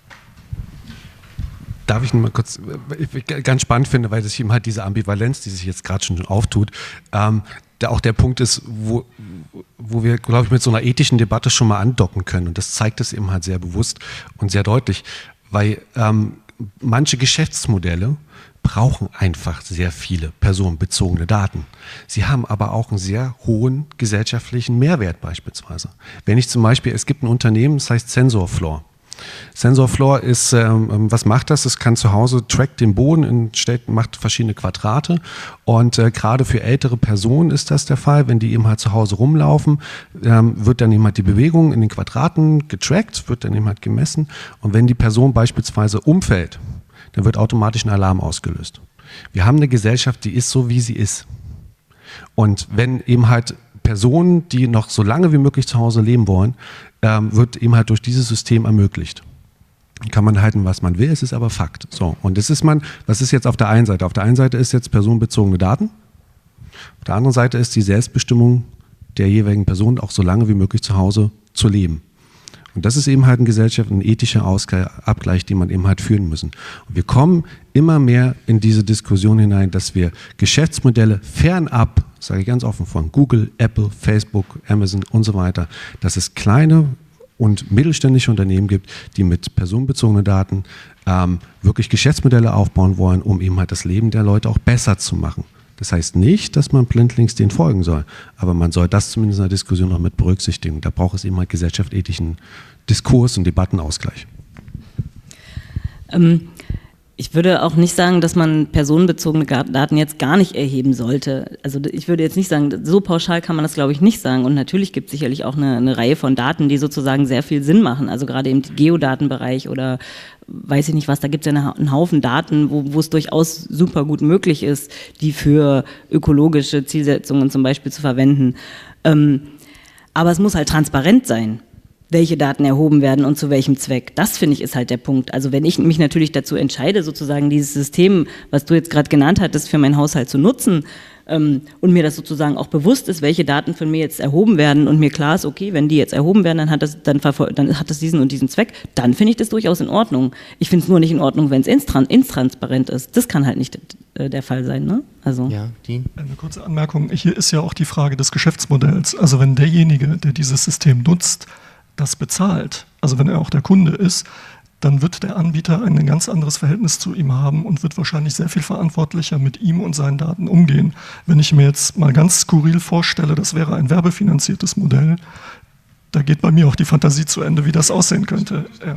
Darf ich noch mal kurz, ich ganz spannend finde, weil das eben halt diese Ambivalenz, die sich jetzt gerade schon auftut, ähm, da auch der Punkt ist, wo, wo wir, glaube ich, mit so einer ethischen Debatte schon mal andocken können. Und das zeigt es eben halt sehr bewusst und sehr deutlich, weil ähm, manche Geschäftsmodelle brauchen einfach sehr viele personenbezogene Daten. Sie haben aber auch einen sehr hohen gesellschaftlichen Mehrwert beispielsweise. Wenn ich zum Beispiel, es gibt ein Unternehmen, das heißt SensorFloor. SensorFloor ist, ähm, was macht das? Es kann zu Hause, trackt den Boden, in, stellt, macht verschiedene Quadrate, und äh, gerade für ältere Personen ist das der Fall. Wenn die eben halt zu Hause rumlaufen, ähm, wird dann eben halt die Bewegung in den Quadraten getrackt, wird dann eben halt gemessen, und wenn die Person beispielsweise umfällt, dann wird automatisch ein Alarm ausgelöst. Wir haben eine Gesellschaft, die ist so, wie sie ist. Und wenn eben halt Personen, die noch so lange wie möglich zu Hause leben wollen, ähm, wird eben halt durch dieses System ermöglicht. Kann man halten, was man will, es ist aber Fakt. So, und das ist man, was ist jetzt auf der einen Seite? Auf der einen Seite ist jetzt personenbezogene Daten, auf der anderen Seite ist die Selbstbestimmung der jeweiligen Person, auch so lange wie möglich zu Hause zu leben. Und das ist eben halt ein Gesellschaft, ein ethischer Ausgleich, Abgleich, den man eben halt führen müssen. Und wir kommen immer mehr in diese Diskussion hinein, dass wir Geschäftsmodelle fernab, sage ich ganz offen, von Google, Apple, Facebook, Amazon und so weiter, dass es kleine und mittelständische Unternehmen gibt, die mit personenbezogenen Daten ähm, wirklich Geschäftsmodelle aufbauen wollen, um eben halt das Leben der Leute auch besser zu machen. Das heißt nicht, dass man blindlings denen folgen soll, aber man soll das zumindest in der Diskussion noch mit berücksichtigen. Da braucht es eben halt gesellschaftsethischen Diskurs und Debattenausgleich. Ähm, ich würde auch nicht sagen, dass man personenbezogene Daten jetzt gar nicht erheben sollte. Also ich würde jetzt nicht sagen, so pauschal kann man das, glaube ich, nicht sagen. Und natürlich gibt es sicherlich auch eine, eine Reihe von Daten, die sozusagen sehr viel Sinn machen. Also gerade im Geodatenbereich oder weiß ich nicht was, da gibt es ja einen Haufen Daten, wo, wo es durchaus super gut möglich ist, die für ökologische Zielsetzungen zum Beispiel zu verwenden. Ähm, aber es muss halt transparent sein. welche Daten erhoben werden und zu welchem Zweck. Das, finde ich, ist halt der Punkt. Also wenn ich mich natürlich dazu entscheide, sozusagen dieses System, was du jetzt gerade genannt hattest, für meinen Haushalt zu nutzen, ähm, und mir das sozusagen auch bewusst ist, welche Daten von mir jetzt erhoben werden und mir klar ist, okay, wenn die jetzt erhoben werden, dann hat das, dann, dann hat das diesen und diesen Zweck, dann finde ich das durchaus in Ordnung. Ich finde es nur nicht in Ordnung, wenn es instran- intransparent ist. Das kann halt nicht äh, der Fall sein, ne? Also. Ja, die. Eine kurze Anmerkung, hier ist ja auch die Frage des Geschäftsmodells. Also wenn derjenige, der dieses System nutzt, das bezahlt, also wenn er auch der Kunde ist, dann wird der Anbieter ein ganz anderes Verhältnis zu ihm haben und wird wahrscheinlich sehr viel verantwortlicher mit ihm und seinen Daten umgehen. Wenn ich mir jetzt mal ganz skurril vorstelle, das wäre ein werbefinanziertes Modell, da geht bei mir auch die Fantasie zu Ende, wie das aussehen könnte. Ja.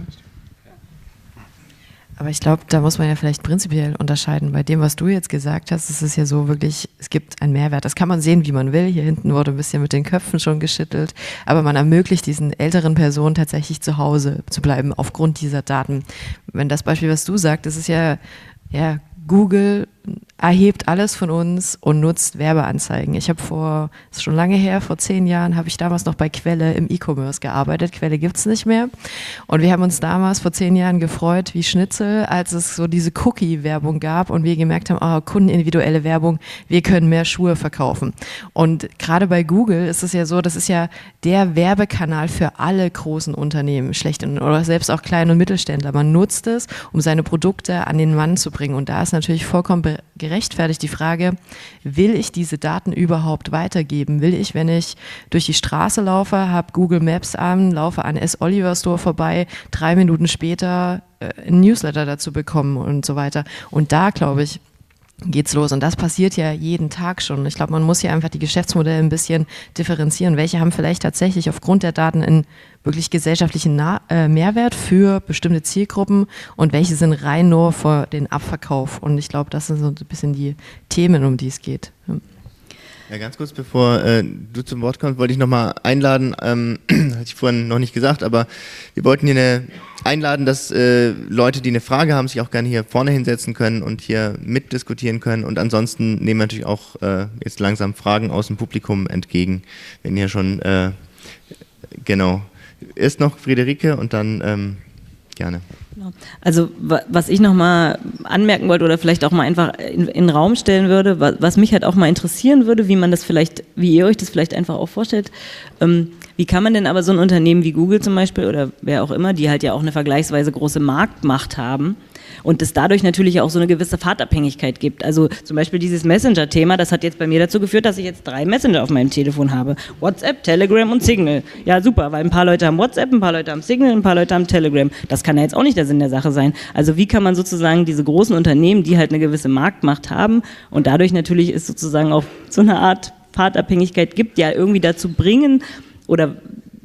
Aber ich glaube, da muss man ja vielleicht prinzipiell unterscheiden. Bei dem, was du jetzt gesagt hast, ist es ja so wirklich, es gibt einen Mehrwert. Das kann man sehen, wie man will. Hier hinten wurde ein bisschen mit den Köpfen schon geschüttelt. Aber man ermöglicht diesen älteren Personen tatsächlich zu Hause zu bleiben aufgrund dieser Daten. Wenn das Beispiel, was du sagst, das ist ja, ja, Google erhebt alles von uns und nutzt Werbeanzeigen. Ich habe vor, das ist schon lange her, vor zehn Jahren habe ich damals noch bei Quelle im E-Commerce gearbeitet. Quelle gibt es nicht mehr. Und wir haben uns damals vor zehn Jahren gefreut wie Schnitzel, als es so diese Cookie-Werbung gab und wir gemerkt haben, oh, kundenindividuelle Werbung, wir können mehr Schuhe verkaufen. Und gerade bei Google ist es ja so, das ist ja der Werbekanal für alle großen Unternehmen, schlecht oder selbst auch Klein- und Mittelständler. Man nutzt es, um seine Produkte an den Mann zu bringen. Und da ist natürlich vollkommen gerechtfertigt die Frage, will ich diese Daten überhaupt weitergeben? Will ich, wenn ich durch die Straße laufe, habe Google Maps an, laufe an S. Oliver Store vorbei, drei Minuten später äh, ein Newsletter dazu bekommen und so weiter. Und da, glaube ich, geht's los. Und das passiert ja jeden Tag schon. Ich glaube, man muss hier einfach die Geschäftsmodelle ein bisschen differenzieren. Welche haben vielleicht tatsächlich aufgrund der Daten einen wirklich gesellschaftlichen Na- äh, Mehrwert für bestimmte Zielgruppen und welche sind rein nur für den Abverkauf. Und ich glaube, das sind so ein bisschen die Themen, um die es geht. Ja. Ja, ganz kurz, bevor äh, du zum Wort kommst, wollte ich nochmal einladen, ähm, hatte ich vorhin noch nicht gesagt, aber wir wollten hier eine, einladen, dass äh, Leute, die eine Frage haben, sich auch gerne hier vorne hinsetzen können und hier mitdiskutieren können und ansonsten nehmen wir natürlich auch äh, jetzt langsam Fragen aus dem Publikum entgegen, wenn ihr schon, äh, genau, erst noch Friederike und dann ähm, gerne. Also was ich nochmal anmerken wollte oder vielleicht auch mal einfach in, in den Raum stellen würde, was, was mich halt auch mal interessieren würde, wie man das vielleicht, wie ihr euch das vielleicht einfach auch vorstellt, ähm, wie kann man denn aber so ein Unternehmen wie Google zum Beispiel oder wer auch immer, die halt ja auch eine vergleichsweise große Marktmacht haben und es dadurch natürlich auch so eine gewisse Fahrtabhängigkeit gibt. Also zum Beispiel dieses Messenger-Thema, das hat jetzt bei mir dazu geführt, dass ich jetzt drei Messenger auf meinem Telefon habe. WhatsApp, Telegram und Signal. Ja, super, weil ein paar Leute haben WhatsApp, ein paar Leute haben Signal, ein paar Leute haben Telegram. Das kann ja jetzt auch nicht der Sinn der Sache sein. Also wie kann man sozusagen diese großen Unternehmen, die halt eine gewisse Marktmacht haben und dadurch natürlich ist sozusagen auch so eine Art Fahrtabhängigkeit gibt, ja irgendwie dazu bringen oder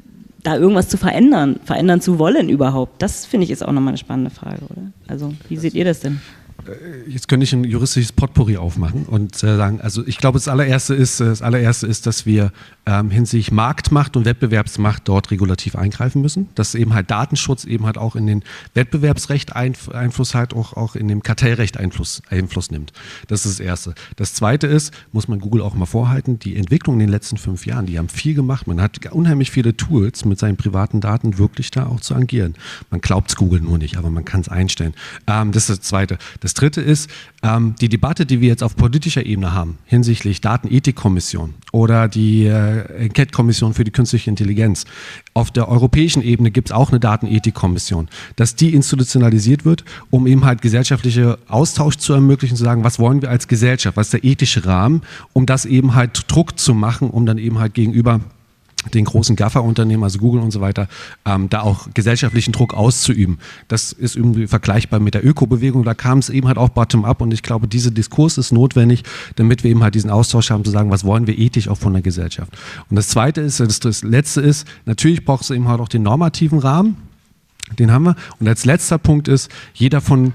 da irgendwas zu verändern, verändern zu wollen überhaupt. Das finde ich ist auch nochmal eine spannende Frage, oder? Also wie seht ihr das denn? Jetzt könnte ich ein juristisches Potpourri aufmachen und äh, sagen, also ich glaube, das allererste ist, das allererste ist, dass wir ähm, hinsichtlich Marktmacht und Wettbewerbsmacht dort regulativ eingreifen müssen, dass eben halt Datenschutz eben halt auch in den Wettbewerbsrecht Einf- Einfluss hat, auch, auch in dem Kartellrecht Einfluss, Einfluss nimmt. Das ist das Erste. Das Zweite ist, muss man Google auch mal vorhalten, die Entwicklung in den letzten fünf Jahren, die haben viel gemacht, man hat unheimlich viele Tools mit seinen privaten Daten wirklich da auch zu agieren. Man glaubt es Google nur nicht, aber man kann es einstellen. Ähm, das ist das Zweite. Das Dritte ist, ähm, die Debatte, die wir jetzt auf politischer Ebene haben, hinsichtlich Datenethikkommission oder die äh, Enquete-Kommission für die künstliche Intelligenz. Auf der europäischen Ebene gibt es auch eine Datenethikkommission, dass die institutionalisiert wird, um eben halt gesellschaftliche Austausch zu ermöglichen, zu sagen, was wollen wir als Gesellschaft, was ist der ethische Rahmen, um das eben halt Druck zu machen, um dann eben halt gegenüber den großen Gaffer-Unternehmen, also Google und so weiter, ähm, da auch gesellschaftlichen Druck auszuüben. Das ist irgendwie vergleichbar mit der Ökobewegung, da kam es eben halt auch bottom-up und ich glaube, dieser Diskurs ist notwendig, damit wir eben halt diesen Austausch haben, zu sagen, was wollen wir ethisch auch von der Gesellschaft. Und das Zweite ist, das, das Letzte ist, natürlich braucht es eben halt auch den normativen Rahmen, den haben wir. Und als letzter Punkt ist, jeder von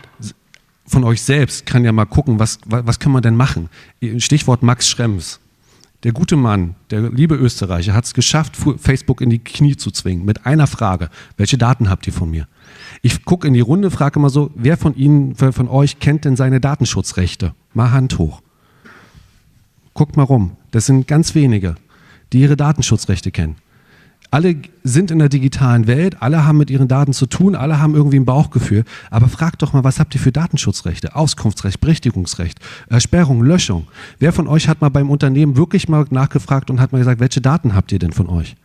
von euch selbst kann ja mal gucken, was, was kann man denn machen? Stichwort Max Schrems. Der gute Mann, der liebe Österreicher, hat es geschafft, Facebook in die Knie zu zwingen mit einer Frage. Welche Daten habt ihr von mir? Ich gucke in die Runde, frage immer so, wer von Ihnen, von euch kennt denn seine Datenschutzrechte? Mal Hand hoch. Guckt mal rum. Das sind ganz wenige, die ihre Datenschutzrechte kennen. Alle sind in der digitalen Welt, alle haben mit ihren Daten zu tun, alle haben irgendwie ein Bauchgefühl. Aber fragt doch mal, was habt ihr für Datenschutzrechte? Auskunftsrecht, Berichtigungsrecht, äh, Sperrung, Löschung. Wer von euch hat mal beim Unternehmen wirklich mal nachgefragt und hat mal gesagt, welche Daten habt ihr denn von euch?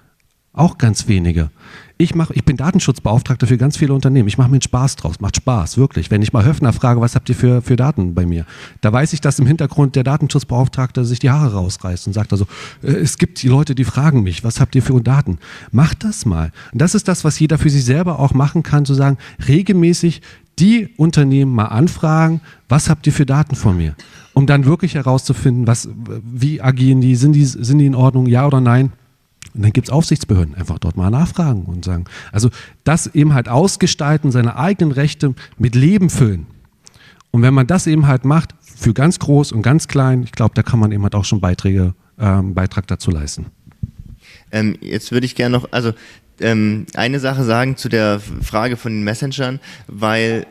Auch ganz wenige. Ich, mach, ich bin Datenschutzbeauftragter für ganz viele Unternehmen. Ich mache mir einen Spaß draus. Macht Spaß, wirklich. Wenn ich mal Höfner frage, was habt ihr für, für Daten bei mir? Da weiß ich, dass im Hintergrund der Datenschutzbeauftragte sich die Haare rausreißt und sagt also, äh, es gibt die Leute, die fragen mich, was habt ihr für Daten? Macht das mal. Und das ist das, was jeder für sich selber auch machen kann, zu sagen, regelmäßig die Unternehmen mal anfragen, was habt ihr für Daten von mir? Um dann wirklich herauszufinden, was, wie agieren die, sind die, sind die in Ordnung, ja oder nein? Und dann gibt es Aufsichtsbehörden, einfach dort mal nachfragen und sagen, also das eben halt ausgestalten, seine eigenen Rechte mit Leben füllen. Und wenn man das eben halt macht, für ganz groß und ganz klein, ich glaube, da kann man eben halt auch schon Beiträge, ähm, Beitrag dazu leisten. Ähm, jetzt würde ich gerne noch, also ähm, eine Sache sagen zu der Frage von den Messengern, weil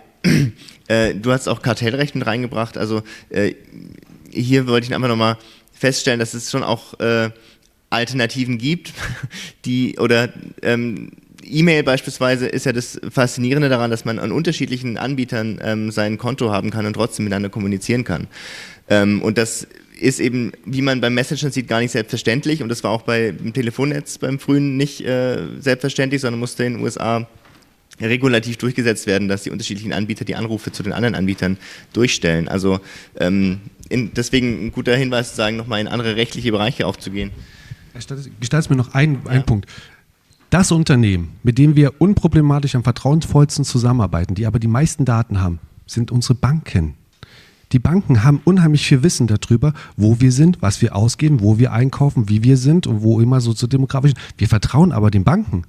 äh, du hast auch Kartellrecht mit reingebracht, also äh, hier wollte ich einfach nochmal feststellen, dass es schon auch äh, Alternativen gibt, die oder ähm, E-Mail beispielsweise ist ja das Faszinierende daran, dass man an unterschiedlichen Anbietern ähm, sein Konto haben kann und trotzdem miteinander kommunizieren kann. Ähm, und das ist eben, wie man beim Messenger sieht, gar nicht selbstverständlich und das war auch beim Telefonnetz beim frühen nicht äh, selbstverständlich, sondern musste in den U S A regulativ durchgesetzt werden, dass die unterschiedlichen Anbieter die Anrufe zu den anderen Anbietern durchstellen. Also ähm, in, deswegen ein guter Hinweis zu sagen, nochmal in andere rechtliche Bereiche auch zu gehen. Gestattest mir noch einen, ja. einen Punkt. Das Unternehmen, mit dem wir unproblematisch am vertrauensvollsten zusammenarbeiten, die aber die meisten Daten haben, sind unsere Banken. Die Banken haben unheimlich viel Wissen darüber, wo wir sind, was wir ausgeben, wo wir einkaufen, wie wir sind und wo immer so zu demografisch. Wir vertrauen aber den Banken.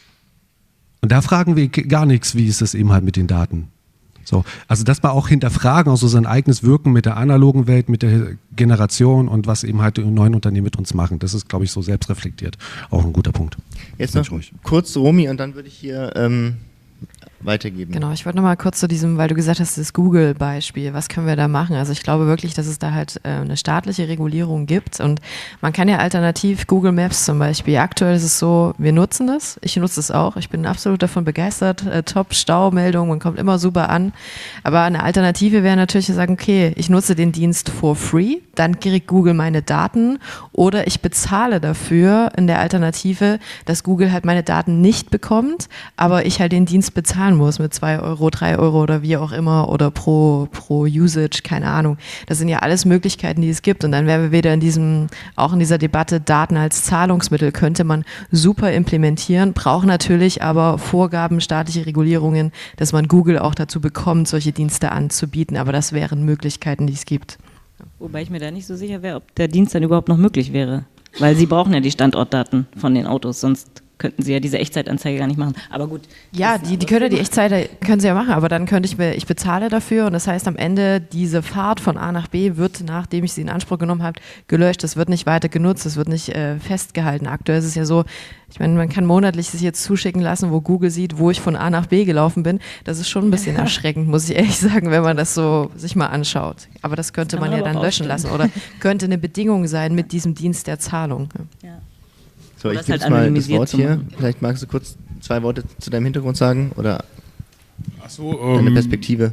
Und da fragen wir gar nichts, wie ist das eben halt mit den Daten. So, also das mal auch hinterfragen, also sein eigenes Wirken mit der analogen Welt, mit der Generation und was eben halt die neuen Unternehmen mit uns machen. Das ist, glaube ich, so selbstreflektiert auch ein guter Punkt. Jetzt noch kurz Romy und dann würde ich hier ähm, weitergeben. Genau, ich wollte noch mal kurz zu diesem, weil du gesagt hast, das Google-Beispiel, was können wir da machen? Also ich glaube wirklich, dass es da halt äh, eine staatliche Regulierung gibt und man kann ja alternativ Google Maps zum Beispiel, aktuell ist es so, wir nutzen das, ich nutze es auch, ich bin absolut davon begeistert, äh, top, Staumeldung, man kommt immer super an, aber eine Alternative wäre natürlich zu sagen, okay, ich nutze den Dienst for free, dann kriegt Google meine Daten oder ich bezahle dafür in der Alternative, dass Google halt meine Daten nicht bekommt, aber ich halt den Dienst bezahlen muss mit zwei Euro, drei Euro oder wie auch immer oder pro, pro Usage, keine Ahnung. Das sind ja alles Möglichkeiten, die es gibt und dann wären wir wieder in diesem, auch in dieser Debatte, Daten als Zahlungsmittel könnte man super implementieren, braucht natürlich aber Vorgaben, staatliche Regulierungen, dass man Google auch dazu bekommt, solche Dienste anzubieten, aber das wären Möglichkeiten, die es gibt. Wobei ich mir da nicht so sicher wäre, ob der Dienst dann überhaupt noch möglich wäre, weil sie brauchen ja die Standortdaten von den Autos, sonst könnten sie ja diese Echtzeitanzeige gar nicht machen. Aber gut. Ja, die, die können ja die Echtzeit, können sie ja machen, aber dann könnte ich mir, ich bezahle dafür und das heißt am Ende, diese Fahrt von A nach B wird, nachdem ich sie in Anspruch genommen habe, gelöscht. Das wird nicht weiter genutzt, das wird nicht äh, festgehalten. Aktuell ist es ja so, ich meine, man kann monatlich sich jetzt zuschicken lassen, wo Google sieht, wo ich von A nach B gelaufen bin. Das ist schon ein bisschen erschreckend, muss ich ehrlich sagen, wenn man das so sich mal anschaut. Aber das könnte man ja dann löschen lassen oder könnte eine Bedingung sein mit diesem Dienst der Zahlung. Ja. So, ich gebe halt mal das Wort hier. Vielleicht magst du kurz zwei Worte zu deinem Hintergrund sagen oder Ach so, deine ähm, Perspektive.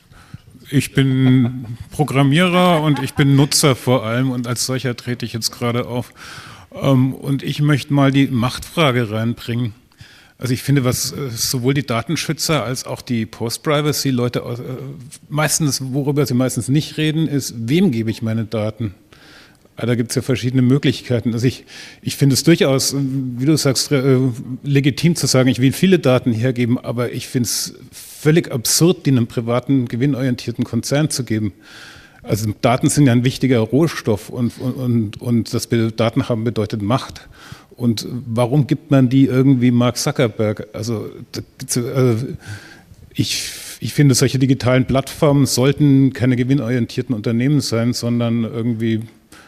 Ich bin Programmierer und ich bin Nutzer vor allem und als solcher trete ich jetzt gerade auf. Ähm, und ich möchte mal die Machtfrage reinbringen. Also ich finde, was äh, sowohl die Datenschützer als auch die Post-Privacy-Leute, äh, meistens, worüber sie meistens nicht reden, ist, wem gebe ich meine Daten? Da gibt es ja verschiedene Möglichkeiten. Also ich, ich finde es durchaus, wie du sagst, äh, legitim zu sagen, ich will viele Daten hergeben, aber ich finde es völlig absurd, die einem privaten, gewinnorientierten Konzern zu geben. Also Daten sind ja ein wichtiger Rohstoff und, und, und, und das Daten haben bedeutet Macht. Und warum gibt man die irgendwie Mark Zuckerberg? Also, also ich, ich finde, solche digitalen Plattformen sollten keine gewinnorientierten Unternehmen sein, sondern irgendwie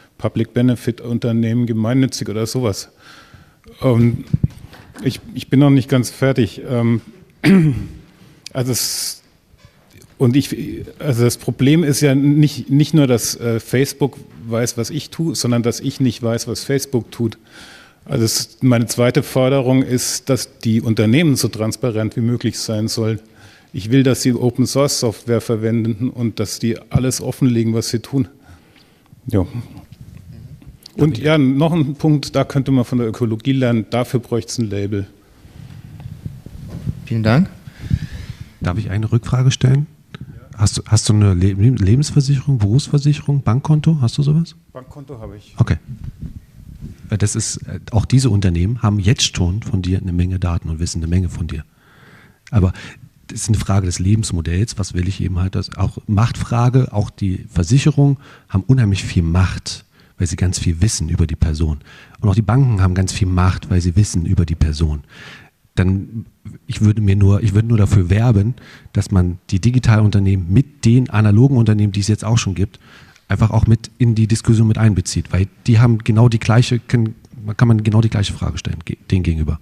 Public-Benefit-Unternehmen, gemeinnützig oder sowas. Ähm, ich, ich bin noch nicht ganz fertig. Ähm, also, es, und ich, also das Problem ist ja nicht, nicht nur, dass äh, Facebook weiß, was ich tue, sondern dass ich nicht weiß, was Facebook tut. Also es, meine zweite Forderung ist, dass die Unternehmen so transparent wie möglich sein sollen. Ich will, dass sie Open-Source-Software verwenden und dass die alles offenlegen, was sie tun. Ja. Und ja, noch ein Punkt, da könnte man von der Ökologie lernen, dafür bräuchte es ein Label. Vielen Dank. Darf ich eine Rückfrage stellen? Hast du, hast du eine Le- Lebensversicherung, Berufsversicherung, Bankkonto? Hast du sowas? Bankkonto habe ich. Okay. Weil das ist, auch diese Unternehmen haben jetzt schon von dir eine Menge Daten und wissen eine Menge von dir. Aber das ist eine Frage des Lebensmodells, was will ich eben halt, das auch Machtfrage, auch die Versicherungen haben unheimlich viel Macht, weil sie ganz viel wissen über die Person. Und auch die Banken haben ganz viel Macht, weil sie wissen über die Person. Dann, ich würde mir nur, ich würde nur dafür werben, dass man die Digitalunternehmen mit den analogen Unternehmen, die es jetzt auch schon gibt, einfach auch mit in die Diskussion mit einbezieht, weil die haben genau die gleiche, kann, kann man genau die gleiche Frage stellen, denen gegenüber.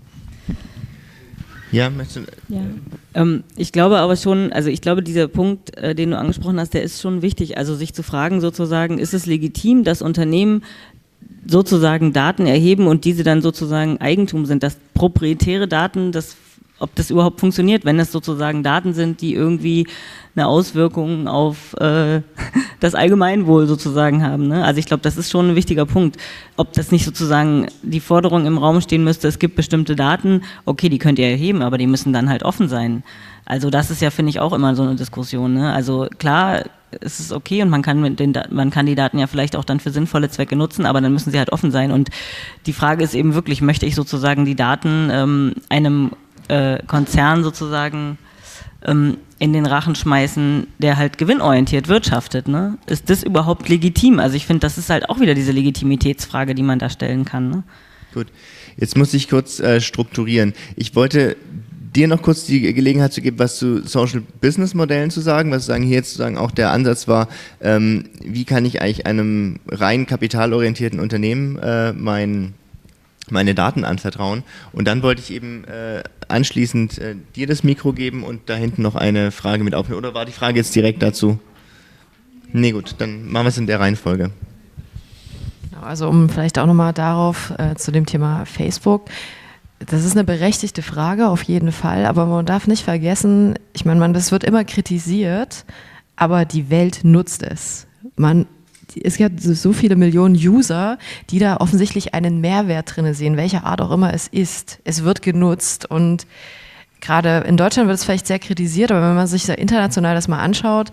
Ja, möchtest du? Ja. Ähm, ich glaube aber schon, also ich glaube, dieser Punkt, äh, den du angesprochen hast, der ist schon wichtig. Also sich zu fragen sozusagen, ist es legitim, dass Unternehmen sozusagen Daten erheben und diese dann sozusagen Eigentum sind, dass proprietäre Daten, das, ob das überhaupt funktioniert, wenn es sozusagen Daten sind, die irgendwie eine Auswirkung auf äh, das Allgemeinwohl sozusagen haben. Ne? Also ich glaube, das ist schon ein wichtiger Punkt. Ob das nicht sozusagen die Forderung im Raum stehen müsste, es gibt bestimmte Daten, okay, die könnt ihr erheben, aber die müssen dann halt offen sein. Also das ist ja, finde ich, auch immer so eine Diskussion. Ne? Also klar, es ist okay und man kann, mit den, man kann die Daten ja vielleicht auch dann für sinnvolle Zwecke nutzen, aber dann müssen sie halt offen sein. Und die Frage ist eben wirklich, möchte ich sozusagen die Daten ähm, einem äh, Konzern sozusagen ähm, in den Rachen schmeißen, der halt gewinnorientiert wirtschaftet, ne? Ist das überhaupt legitim? Also ich finde, das ist halt auch wieder diese Legitimitätsfrage, die man da stellen kann. Ne? Gut, jetzt muss ich kurz äh, strukturieren. Ich wollte dir noch kurz die Gelegenheit zu geben, was zu Social Business Modellen zu sagen, was sagen hier jetzt sozusagen auch der Ansatz war, ähm, wie kann ich eigentlich einem rein kapitalorientierten Unternehmen äh, mein meine Daten anvertrauen. Und dann wollte ich eben äh, anschließend äh, dir das Mikro geben und da hinten noch eine Frage mit aufnehmen. Oder war die Frage jetzt direkt dazu? Nee, gut, dann machen wir es in der Reihenfolge. Also um vielleicht auch nochmal darauf äh, zu dem Thema Facebook. Das ist eine berechtigte Frage auf jeden Fall, aber man darf nicht vergessen, ich meine, man, das wird immer kritisiert, aber die Welt nutzt es. Man Es gibt so viele Millionen User, die da offensichtlich einen Mehrwert drin sehen, welcher Art auch immer es ist. Es wird genutzt und gerade in Deutschland wird es vielleicht sehr kritisiert, aber wenn man sich international das mal anschaut,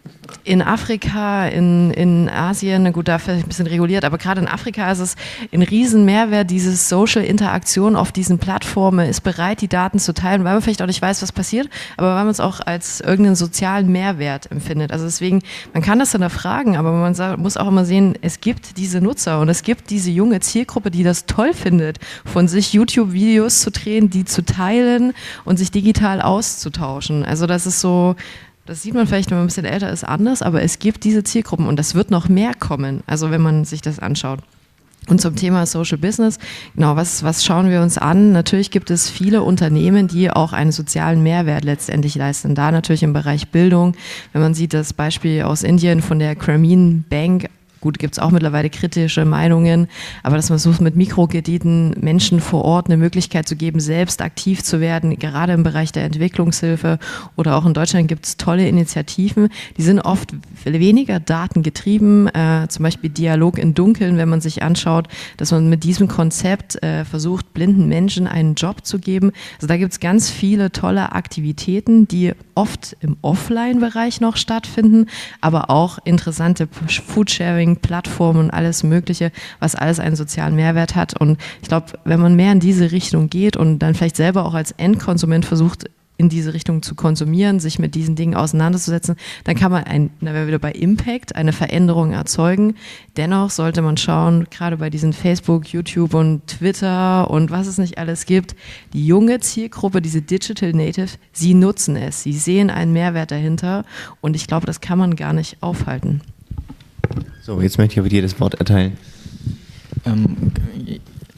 in Afrika, in, in Asien, gut, da vielleicht ein bisschen reguliert, aber gerade in Afrika ist es ein riesen Mehrwert, diese Social-Interaktion auf diesen Plattformen, ist bereit, die Daten zu teilen, weil man vielleicht auch nicht weiß, was passiert, aber weil man es auch als irgendeinen sozialen Mehrwert empfindet. Also deswegen, man kann das dann erfragen, aber man sagt, muss auch immer sehen, es gibt diese Nutzer und es gibt diese junge Zielgruppe, die das toll findet, von sich YouTube-Videos zu drehen, die zu teilen und sich digital auszutauschen. Also das ist so, das sieht man vielleicht, wenn man ein bisschen älter ist, anders, aber es gibt diese Zielgruppen und das wird noch mehr kommen, also wenn man sich das anschaut. Und zum Thema Social Business, genau, was, was schauen wir uns an? Natürlich gibt es viele Unternehmen, die auch einen sozialen Mehrwert letztendlich leisten. Da natürlich im Bereich Bildung, wenn man sieht, das Beispiel aus Indien von der Grameen Bank, gut, gibt es auch mittlerweile kritische Meinungen, aber dass man versucht, mit Mikrokrediten Menschen vor Ort eine Möglichkeit zu geben, selbst aktiv zu werden, gerade im Bereich der Entwicklungshilfe oder auch in Deutschland gibt es tolle Initiativen, die sind oft weniger datengetrieben, äh, zum Beispiel Dialog in Dunkeln, wenn man sich anschaut, dass man mit diesem Konzept äh, versucht, blinden Menschen einen Job zu geben. Also da gibt es ganz viele tolle Aktivitäten, die oft im Offline-Bereich noch stattfinden, aber auch interessante Foodsharing Plattformen und alles Mögliche, was alles einen sozialen Mehrwert hat. Und ich glaube, wenn man mehr in diese Richtung geht und dann vielleicht selber auch als Endkonsument versucht, in diese Richtung zu konsumieren, sich mit diesen Dingen auseinanderzusetzen, dann kann man, ein, da wäre wieder bei Impact, eine Veränderung erzeugen. Dennoch sollte man schauen, gerade bei diesen Facebook, YouTube und Twitter und was es nicht alles gibt, die junge Zielgruppe, diese Digital Native, sie nutzen es, sie sehen einen Mehrwert dahinter und ich glaube, das kann man gar nicht aufhalten. So, jetzt möchte ich aber dir das Wort erteilen. Ähm,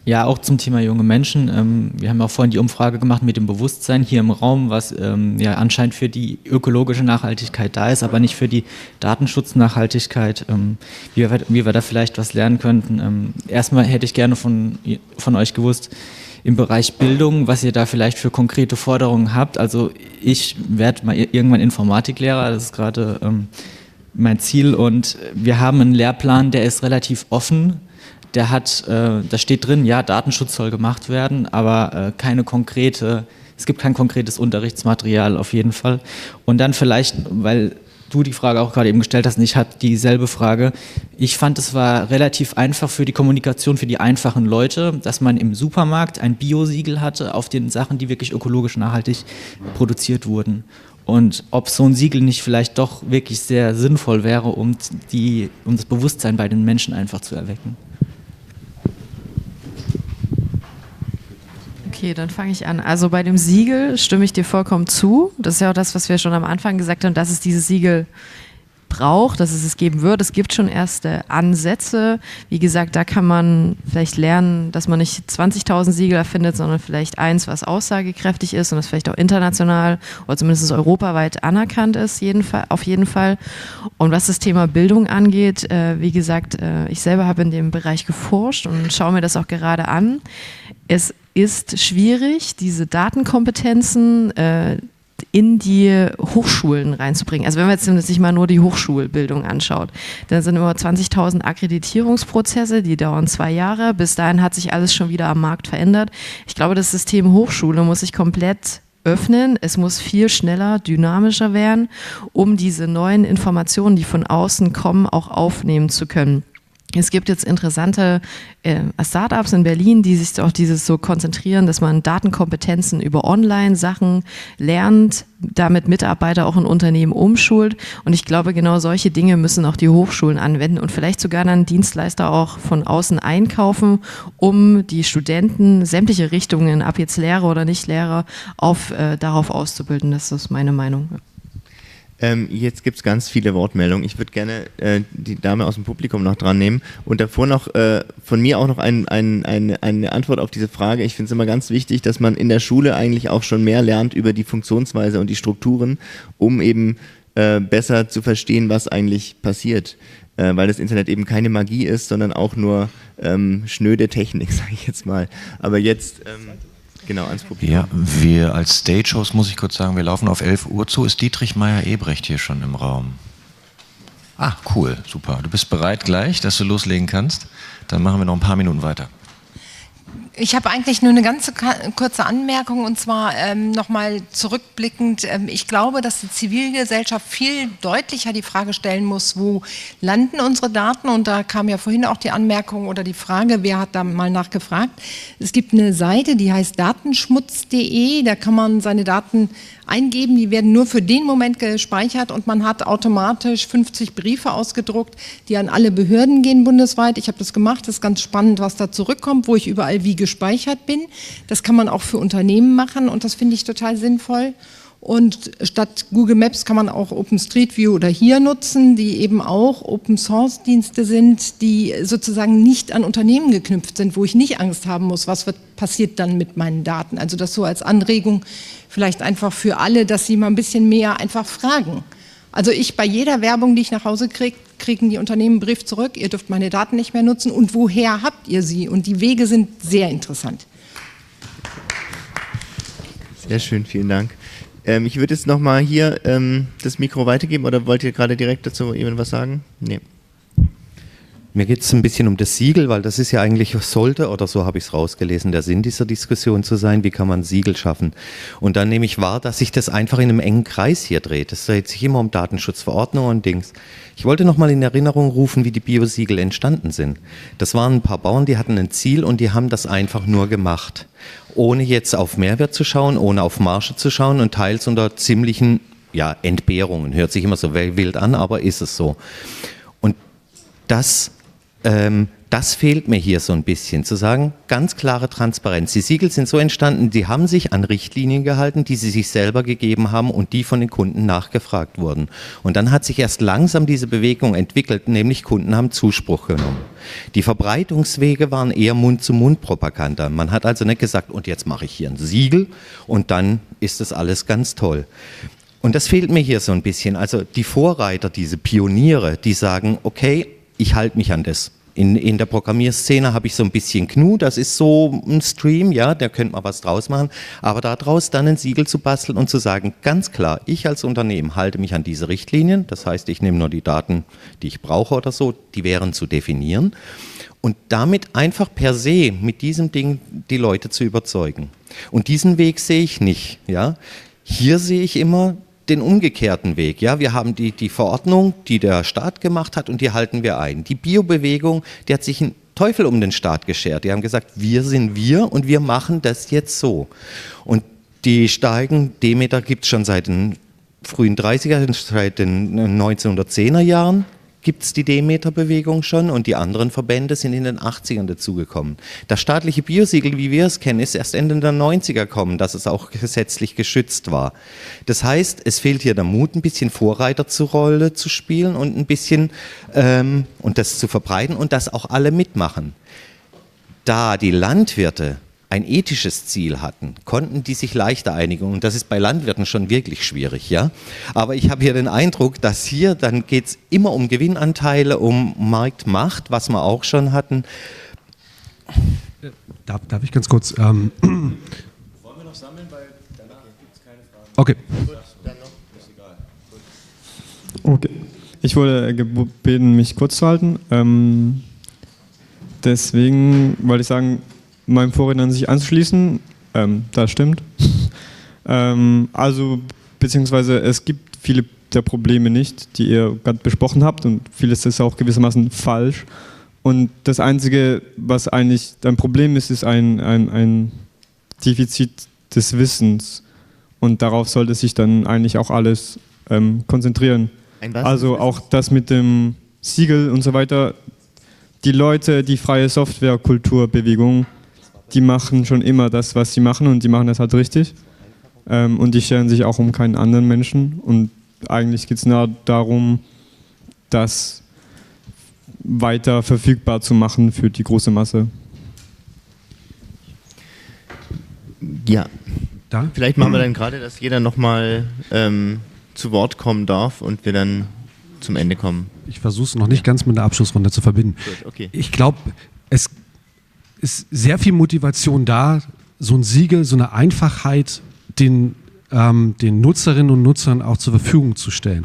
Ja, auch zum Thema junge Menschen. Ähm, wir haben auch vorhin die Umfrage gemacht mit dem Bewusstsein hier im Raum, was ähm, ja anscheinend für die ökologische Nachhaltigkeit da ist, aber nicht für die Datenschutznachhaltigkeit. Ähm, wie, wir, wie wir da vielleicht was lernen könnten. Ähm, erstmal hätte ich gerne von, von euch gewusst, im Bereich Bildung, was ihr da vielleicht für konkrete Forderungen habt. Also ich werde mal irgendwann Informatiklehrer, das ist gerade ähm, mein Ziel, und wir haben einen Lehrplan, der ist relativ offen. Der hat, äh, da steht drin, ja, Datenschutz soll gemacht werden, aber äh, keine konkrete, es gibt kein konkretes Unterrichtsmaterial auf jeden Fall. Und dann vielleicht, weil du die Frage auch gerade eben gestellt hast, und ich hatte dieselbe Frage, ich fand, es war relativ einfach für die Kommunikation, für die einfachen Leute, dass man im Supermarkt ein Bio-Siegel hatte auf den Sachen, die wirklich ökologisch nachhaltig produziert wurden. Und ob so ein Siegel nicht vielleicht doch wirklich sehr sinnvoll wäre, um, die, um das Bewusstsein bei den Menschen einfach zu erwecken. Okay, dann fange ich an. Also bei dem Siegel stimme ich dir vollkommen zu. Das ist ja auch das, was wir schon am Anfang gesagt haben, dass es dieses Siegel braucht, dass es es geben wird. Es gibt schon erste Ansätze. Wie gesagt, da kann man vielleicht lernen, dass man nicht zwanzigtausend Siegel erfindet, sondern vielleicht eins, was aussagekräftig ist und das vielleicht auch international oder zumindest europaweit anerkannt ist, jeden Fall, auf jeden Fall. Und was das Thema Bildung angeht, äh, wie gesagt, äh, ich selber habe in dem Bereich geforscht und schaue mir das auch gerade an. Es ist schwierig, diese Datenkompetenzen äh, in die Hochschulen reinzubringen. Also wenn man jetzt sich mal nur die Hochschulbildung anschaut, dann sind immer zwanzigtausend Akkreditierungsprozesse, die dauern zwei Jahre. Bis dahin hat sich alles schon wieder am Markt verändert. Ich glaube, das System Hochschule muss sich komplett öffnen. Es muss viel schneller, dynamischer werden, um diese neuen Informationen, die von außen kommen, auch aufnehmen zu können. Es gibt jetzt interessante äh, Startups in Berlin, die sich auf dieses so konzentrieren, dass man Datenkompetenzen über Online-Sachen lernt, damit Mitarbeiter auch in Unternehmen umschult. Und ich glaube, genau solche Dinge müssen auch die Hochschulen anwenden und vielleicht sogar dann Dienstleister auch von außen einkaufen, um die Studenten sämtliche Richtungen, ab jetzt Lehrer oder nicht Lehrer, auf, äh, darauf auszubilden. Das ist meine Meinung. Ähm, jetzt gibt es ganz viele Wortmeldungen. Ich würde gerne äh, die Dame aus dem Publikum noch dran nehmen und davor noch äh, von mir auch noch ein, ein, ein, eine Antwort auf diese Frage. Ich finde es immer ganz wichtig, dass man in der Schule eigentlich auch schon mehr lernt über die Funktionsweise und die Strukturen, um eben äh, besser zu verstehen, was eigentlich passiert. Äh, weil das Internet eben keine Magie ist, sondern auch nur ähm, schnöde Technik, sage ich jetzt mal. Aber jetzt... Ähm, Genau, ans Publikum. Ja, wir als Stagehost, muss ich kurz sagen, wir laufen auf elf Uhr zu. Ist Dietrich Meyer-Ebrecht hier schon im Raum? Ah, cool, super. Du bist bereit gleich, dass du loslegen kannst? Dann machen wir noch ein paar Minuten weiter. Ich habe eigentlich nur eine ganz kurze Anmerkung, und zwar ähm, nochmal zurückblickend. Ähm, ich glaube, dass die Zivilgesellschaft viel deutlicher die Frage stellen muss, wo landen unsere Daten? Und da kam ja vorhin auch die Anmerkung oder die Frage, wer hat da mal nachgefragt? Es gibt eine Seite, die heißt datenschmutz punkt de, da kann man seine Daten eingeben, die werden nur für den Moment gespeichert und man hat automatisch fünfzig Briefe ausgedruckt, die an alle Behörden gehen bundesweit. Ich habe das gemacht, das ist ganz spannend, was da zurückkommt, wo ich überall wie gespeichert bin. Das kann man auch für Unternehmen machen und das finde ich total sinnvoll. Und statt Google Maps kann man auch OpenStreetView oder hier nutzen, die eben auch Open-Source-Dienste sind, die sozusagen nicht an Unternehmen geknüpft sind, wo ich nicht Angst haben muss, was wird, passiert dann mit meinen Daten. Also das so als Anregung vielleicht einfach für alle, dass sie mal ein bisschen mehr einfach fragen. Also ich bei jeder Werbung, die ich nach Hause kriege, kriegen die Unternehmen einen Brief zurück, ihr dürft meine Daten nicht mehr nutzen und woher habt ihr sie? Und die Wege sind sehr interessant. Sehr schön, vielen Dank. Ähm, ich würde jetzt nochmal hier ähm, das Mikro weitergeben, oder wollt ihr gerade direkt dazu jemand was sagen? Nee. Mir geht es ein bisschen um das Siegel, weil das ist ja eigentlich, sollte, oder so habe ich es rausgelesen, der Sinn dieser Diskussion zu sein, wie kann man Siegel schaffen. Und dann nehme ich wahr, dass sich das einfach in einem engen Kreis hier dreht. Das dreht sich immer um Datenschutzverordnung und Dings. Ich wollte nochmal in Erinnerung rufen, wie die Biosiegel entstanden sind. Das waren ein paar Bauern, die hatten ein Ziel und die haben das einfach nur gemacht. Ohne jetzt auf Mehrwert zu schauen, ohne auf Marge zu schauen und teils unter ziemlichen ja, Entbehrungen. Hört sich immer so wild an, aber ist es so. Und das... Ähm, das fehlt mir hier so ein bisschen, zu sagen, ganz klare Transparenz. Die Siegel sind so entstanden, die haben sich an Richtlinien gehalten, die sie sich selber gegeben haben und die von den Kunden nachgefragt wurden. Und dann hat sich erst langsam diese Bewegung entwickelt, nämlich Kunden haben Zuspruch genommen. Die Verbreitungswege waren eher Mund-zu-Mund-Propaganda. Man hat also nicht gesagt, und jetzt mache ich hier ein Siegel und dann ist das alles ganz toll. Und das fehlt mir hier so ein bisschen. Also die Vorreiter, diese Pioniere, die sagen, okay, ich halte mich an das. In, in der Programmierszene habe ich so ein bisschen G N U, das ist so ein Stream, ja, da könnte man was draus machen, aber daraus dann ein Siegel zu basteln und zu sagen, ganz klar, ich als Unternehmen halte mich an diese Richtlinien, das heißt, ich nehme nur die Daten, die ich brauche oder so, die wären zu definieren und damit einfach per se mit diesem Ding die Leute zu überzeugen. Und diesen Weg sehe ich nicht, ja. Hier sehe ich immer den umgekehrten Weg. Ja, wir haben die, die Verordnung, die der Staat gemacht hat und die halten wir ein. Die Biobewegung, die hat sich einen Teufel um den Staat geschert. Die haben gesagt, wir sind wir und wir machen das jetzt so. Und die Steigen, Demeter gibt es schon seit den frühen dreißiger, seit den neunzehnhundertzehner Jahren gibt es die Demeter-Bewegung schon und die anderen Verbände sind in den achtzigern dazugekommen. Das staatliche Biosiegel, wie wir es kennen, ist erst Ende der neunziger gekommen, dass es auch gesetzlich geschützt war. Das heißt, es fehlt hier der Mut, ein bisschen Vorreiterrolle zu spielen und ein bisschen ähm, und das zu verbreiten und dass auch alle mitmachen. Da die Landwirte ein ethisches Ziel hatten, konnten die sich leichter einigen und das ist bei Landwirten schon wirklich schwierig, ja. Aber ich habe hier den Eindruck, dass hier dann geht es immer um Gewinnanteile, um Marktmacht, was wir auch schon hatten. Darf, darf ich ganz kurz? Ähm, Wollen wir noch sammeln, weil danach gibt es keine Fragen. Okay. Dann noch, ist egal. Okay. Ich wurde gebeten, mich kurz zu halten. Ähm, deswegen wollte ich sagen, meinem Vorredner sich anzuschließen, ähm, das stimmt. ähm, also, beziehungsweise es gibt viele der Probleme nicht, die ihr gerade besprochen habt und vieles ist auch gewissermaßen falsch. Und das Einzige, was eigentlich ein Problem ist, ist ein, ein, ein Defizit des Wissens. Und darauf sollte sich dann eigentlich auch alles ähm, konzentrieren. Also auch das mit dem Siegel und so weiter. Die Leute, die freie Softwarekulturbewegung, die machen schon immer das, was sie machen und die machen das halt richtig. Ähm, und die scheren sich auch um keinen anderen Menschen. Und eigentlich geht es nur darum, das weiter verfügbar zu machen für die große Masse. Ja, da? Vielleicht machen wir dann gerade, dass jeder nochmal ähm, zu Wort kommen darf und wir dann zum Ende kommen. Ich versuche es noch nicht ganz mit der Abschlussrunde zu verbinden. Gut, okay. Ich glaube, es ist sehr viel Motivation da, so ein Siegel, so eine Einfachheit den, ähm, den Nutzerinnen und Nutzern auch zur Verfügung zu stellen.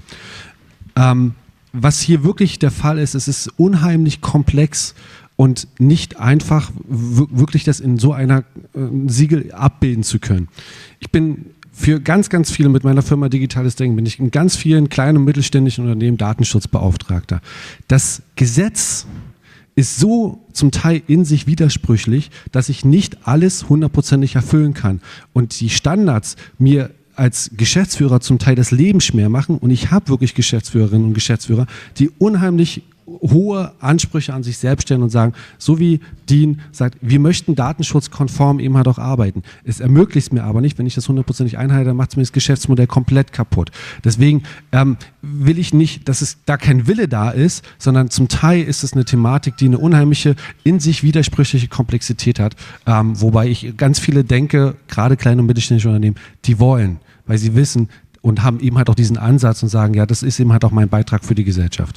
Ähm, was hier wirklich der Fall ist, es ist unheimlich komplex und nicht einfach wirklich das in so einer äh, Siegel abbilden zu können. Ich bin für ganz, ganz viele mit meiner Firma Digitales Denken, bin ich in ganz vielen kleinen und mittelständischen Unternehmen Datenschutzbeauftragter. Das Gesetz ist so zum Teil in sich widersprüchlich, dass ich nicht alles hundertprozentig erfüllen kann und die Standards mir als Geschäftsführer zum Teil das Leben schwer machen und ich habe wirklich Geschäftsführerinnen und Geschäftsführer, die unheimlich hohe Ansprüche an sich selbst stellen und sagen, so wie Dean sagt, wir möchten datenschutzkonform eben halt auch arbeiten. Es ermöglicht es mir aber nicht, wenn ich das hundertprozentig einhalte, dann macht es mir das Geschäftsmodell komplett kaputt. Deswegen ähm, will ich nicht, dass es da kein Wille da ist, sondern zum Teil ist es eine Thematik, die eine unheimliche, in sich widersprüchliche Komplexität hat, ähm, wobei ich ganz viele denke, gerade kleine und mittelständische Unternehmen, die wollen, weil sie wissen und haben eben halt auch diesen Ansatz und sagen, ja, das ist eben halt auch mein Beitrag für die Gesellschaft.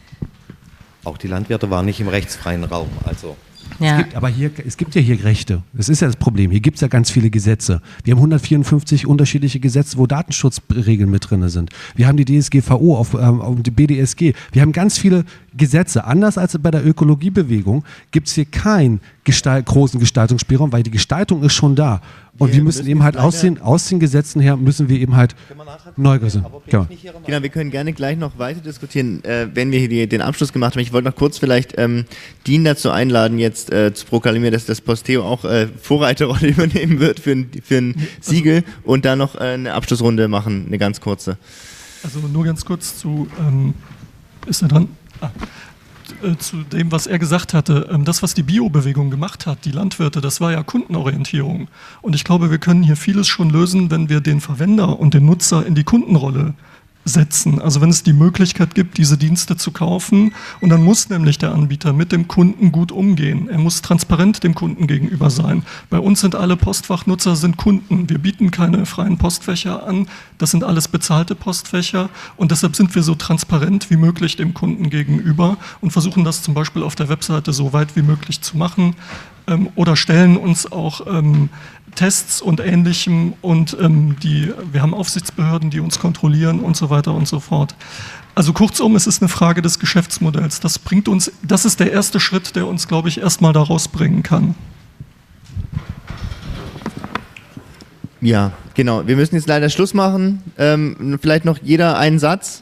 Auch die Landwirte waren nicht im rechtsfreien Raum. Also Ja. Es gibt, aber hier, es gibt ja hier Rechte. Das ist ja das Problem. Hier gibt es ja ganz viele Gesetze. Wir haben hundertvierundfünfzig unterschiedliche Gesetze, wo Datenschutzregeln mit drin sind. Wir haben die D S G V O, auf, ähm, auf die B D S G. Wir haben ganz viele Gesetze. Anders als bei der Ökologiebewegung gibt es hier keinen Gestalt, großen Gestaltungsspielraum, weil die Gestaltung ist schon da. Und wir, wir müssen eben halt aus den, aus den Gesetzen her, müssen wir eben halt neu sind. Genau. Genau, wir können gerne gleich noch weiter diskutieren, äh, wenn wir hier die, den Abschluss gemacht haben. Ich wollte noch kurz vielleicht ähm, Dean dazu einladen, jetzt äh, zu proklamieren, dass das Posteo auch äh, Vorreiterrolle übernehmen wird für ein, für ein Siegel also, und dann noch äh, eine Abschlussrunde machen, eine ganz kurze. Also nur ganz kurz zu, ähm, ist er dran? Ah. äh, zu dem, was er gesagt hatte. Ähm, das, was die Biobewegung gemacht hat, die Landwirte, das war ja Kundenorientierung. Und ich glaube, wir können hier vieles schon lösen, wenn wir den Verwender und den Nutzer in die Kundenrolle setzen. Also wenn es die Möglichkeit gibt, diese Dienste zu kaufen, und dann muss nämlich der Anbieter mit dem Kunden gut umgehen. Er muss transparent dem Kunden gegenüber sein. Bei uns sind alle Postfachnutzer sind Kunden. Wir bieten keine freien Postfächer an. Das sind alles bezahlte Postfächer, und deshalb sind wir so transparent wie möglich dem Kunden gegenüber und versuchen das zum Beispiel auf der Webseite so weit wie möglich zu machen, ähm, oder stellen uns auch ähm, Tests und Ähnlichem, und ähm, die, wir haben Aufsichtsbehörden, die uns kontrollieren und so weiter und so fort. Also kurzum, es ist eine Frage des Geschäftsmodells. Das bringt uns, das ist der erste Schritt, der uns, glaube ich, erstmal da rausbringen kann. Ja, genau. Wir müssen jetzt leider Schluss machen. Ähm, vielleicht noch jeder einen Satz.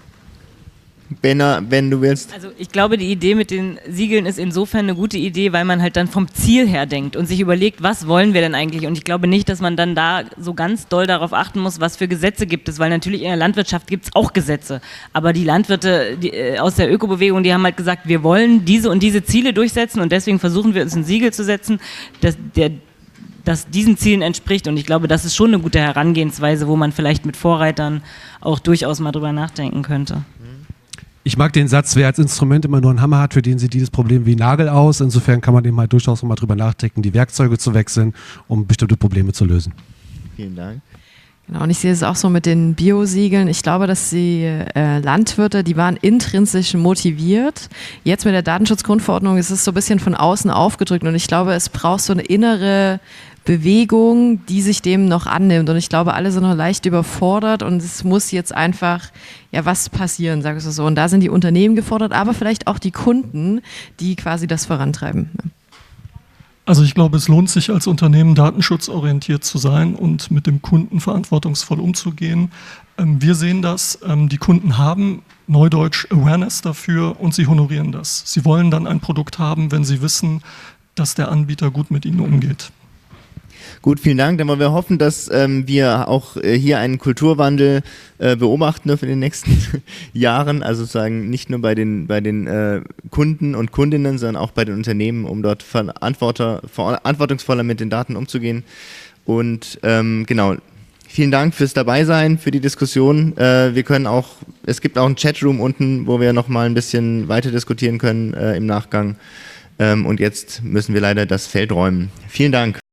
Benna, wenn du willst. Also ich glaube, die Idee mit den Siegeln ist insofern eine gute Idee, weil man halt dann vom Ziel her denkt und sich überlegt, was wollen wir denn eigentlich? Und ich glaube nicht, dass man dann da so ganz doll darauf achten muss, was für Gesetze gibt es, weil natürlich in der Landwirtschaft gibt es auch Gesetze. Aber die Landwirte die, äh, aus der Ökobewegung, die haben halt gesagt, wir wollen diese und diese Ziele durchsetzen, und deswegen versuchen wir uns ein Siegel zu setzen, dass der das diesen Zielen entspricht. Und ich glaube, das ist schon eine gute Herangehensweise, wo man vielleicht mit Vorreitern auch durchaus mal drüber nachdenken könnte. Ich mag den Satz, wer als Instrument immer nur einen Hammer hat, für den sieht dieses Problem wie Nagel aus. Insofern kann man eben halt durchaus mal drüber nachdenken, die Werkzeuge zu wechseln, um bestimmte Probleme zu lösen. Vielen Dank. Genau, und ich sehe es auch so mit den Biosiegeln. Ich glaube, dass die äh, Landwirte, die waren intrinsisch motiviert. Jetzt mit der Datenschutzgrundverordnung ist es so ein bisschen von außen aufgedrückt, und ich glaube, es braucht so eine innere Bewegung, die sich dem noch annimmt, und ich glaube, alle sind noch leicht überfordert, und es muss jetzt einfach, ja, was passieren, sag ich so. Und da sind die Unternehmen gefordert, aber vielleicht auch die Kunden, die quasi das vorantreiben. Also ich glaube, es lohnt sich als Unternehmen datenschutzorientiert zu sein und mit dem Kunden verantwortungsvoll umzugehen. Ähm, wir sehen das, ähm, die Kunden haben neudeutsch Awareness dafür, und sie honorieren das. Sie wollen dann ein Produkt haben, wenn sie wissen, dass der Anbieter gut mit ihnen umgeht. Gut, vielen Dank. Dann wollen wir hoffen, dass ähm, wir auch äh, hier einen Kulturwandel äh, beobachten dürfen in den nächsten Jahren. Also sozusagen nicht nur bei den, bei den äh, Kunden und Kundinnen, sondern auch bei den Unternehmen, um dort verantworter, verantwortungsvoller mit den Daten umzugehen. Und ähm, genau, vielen Dank fürs Dabeisein, für die Diskussion. Äh, wir können auch, es gibt auch einen Chatroom unten, wo wir nochmal ein bisschen weiter diskutieren können äh, im Nachgang. Ähm, und jetzt müssen wir leider das Feld räumen. Vielen Dank.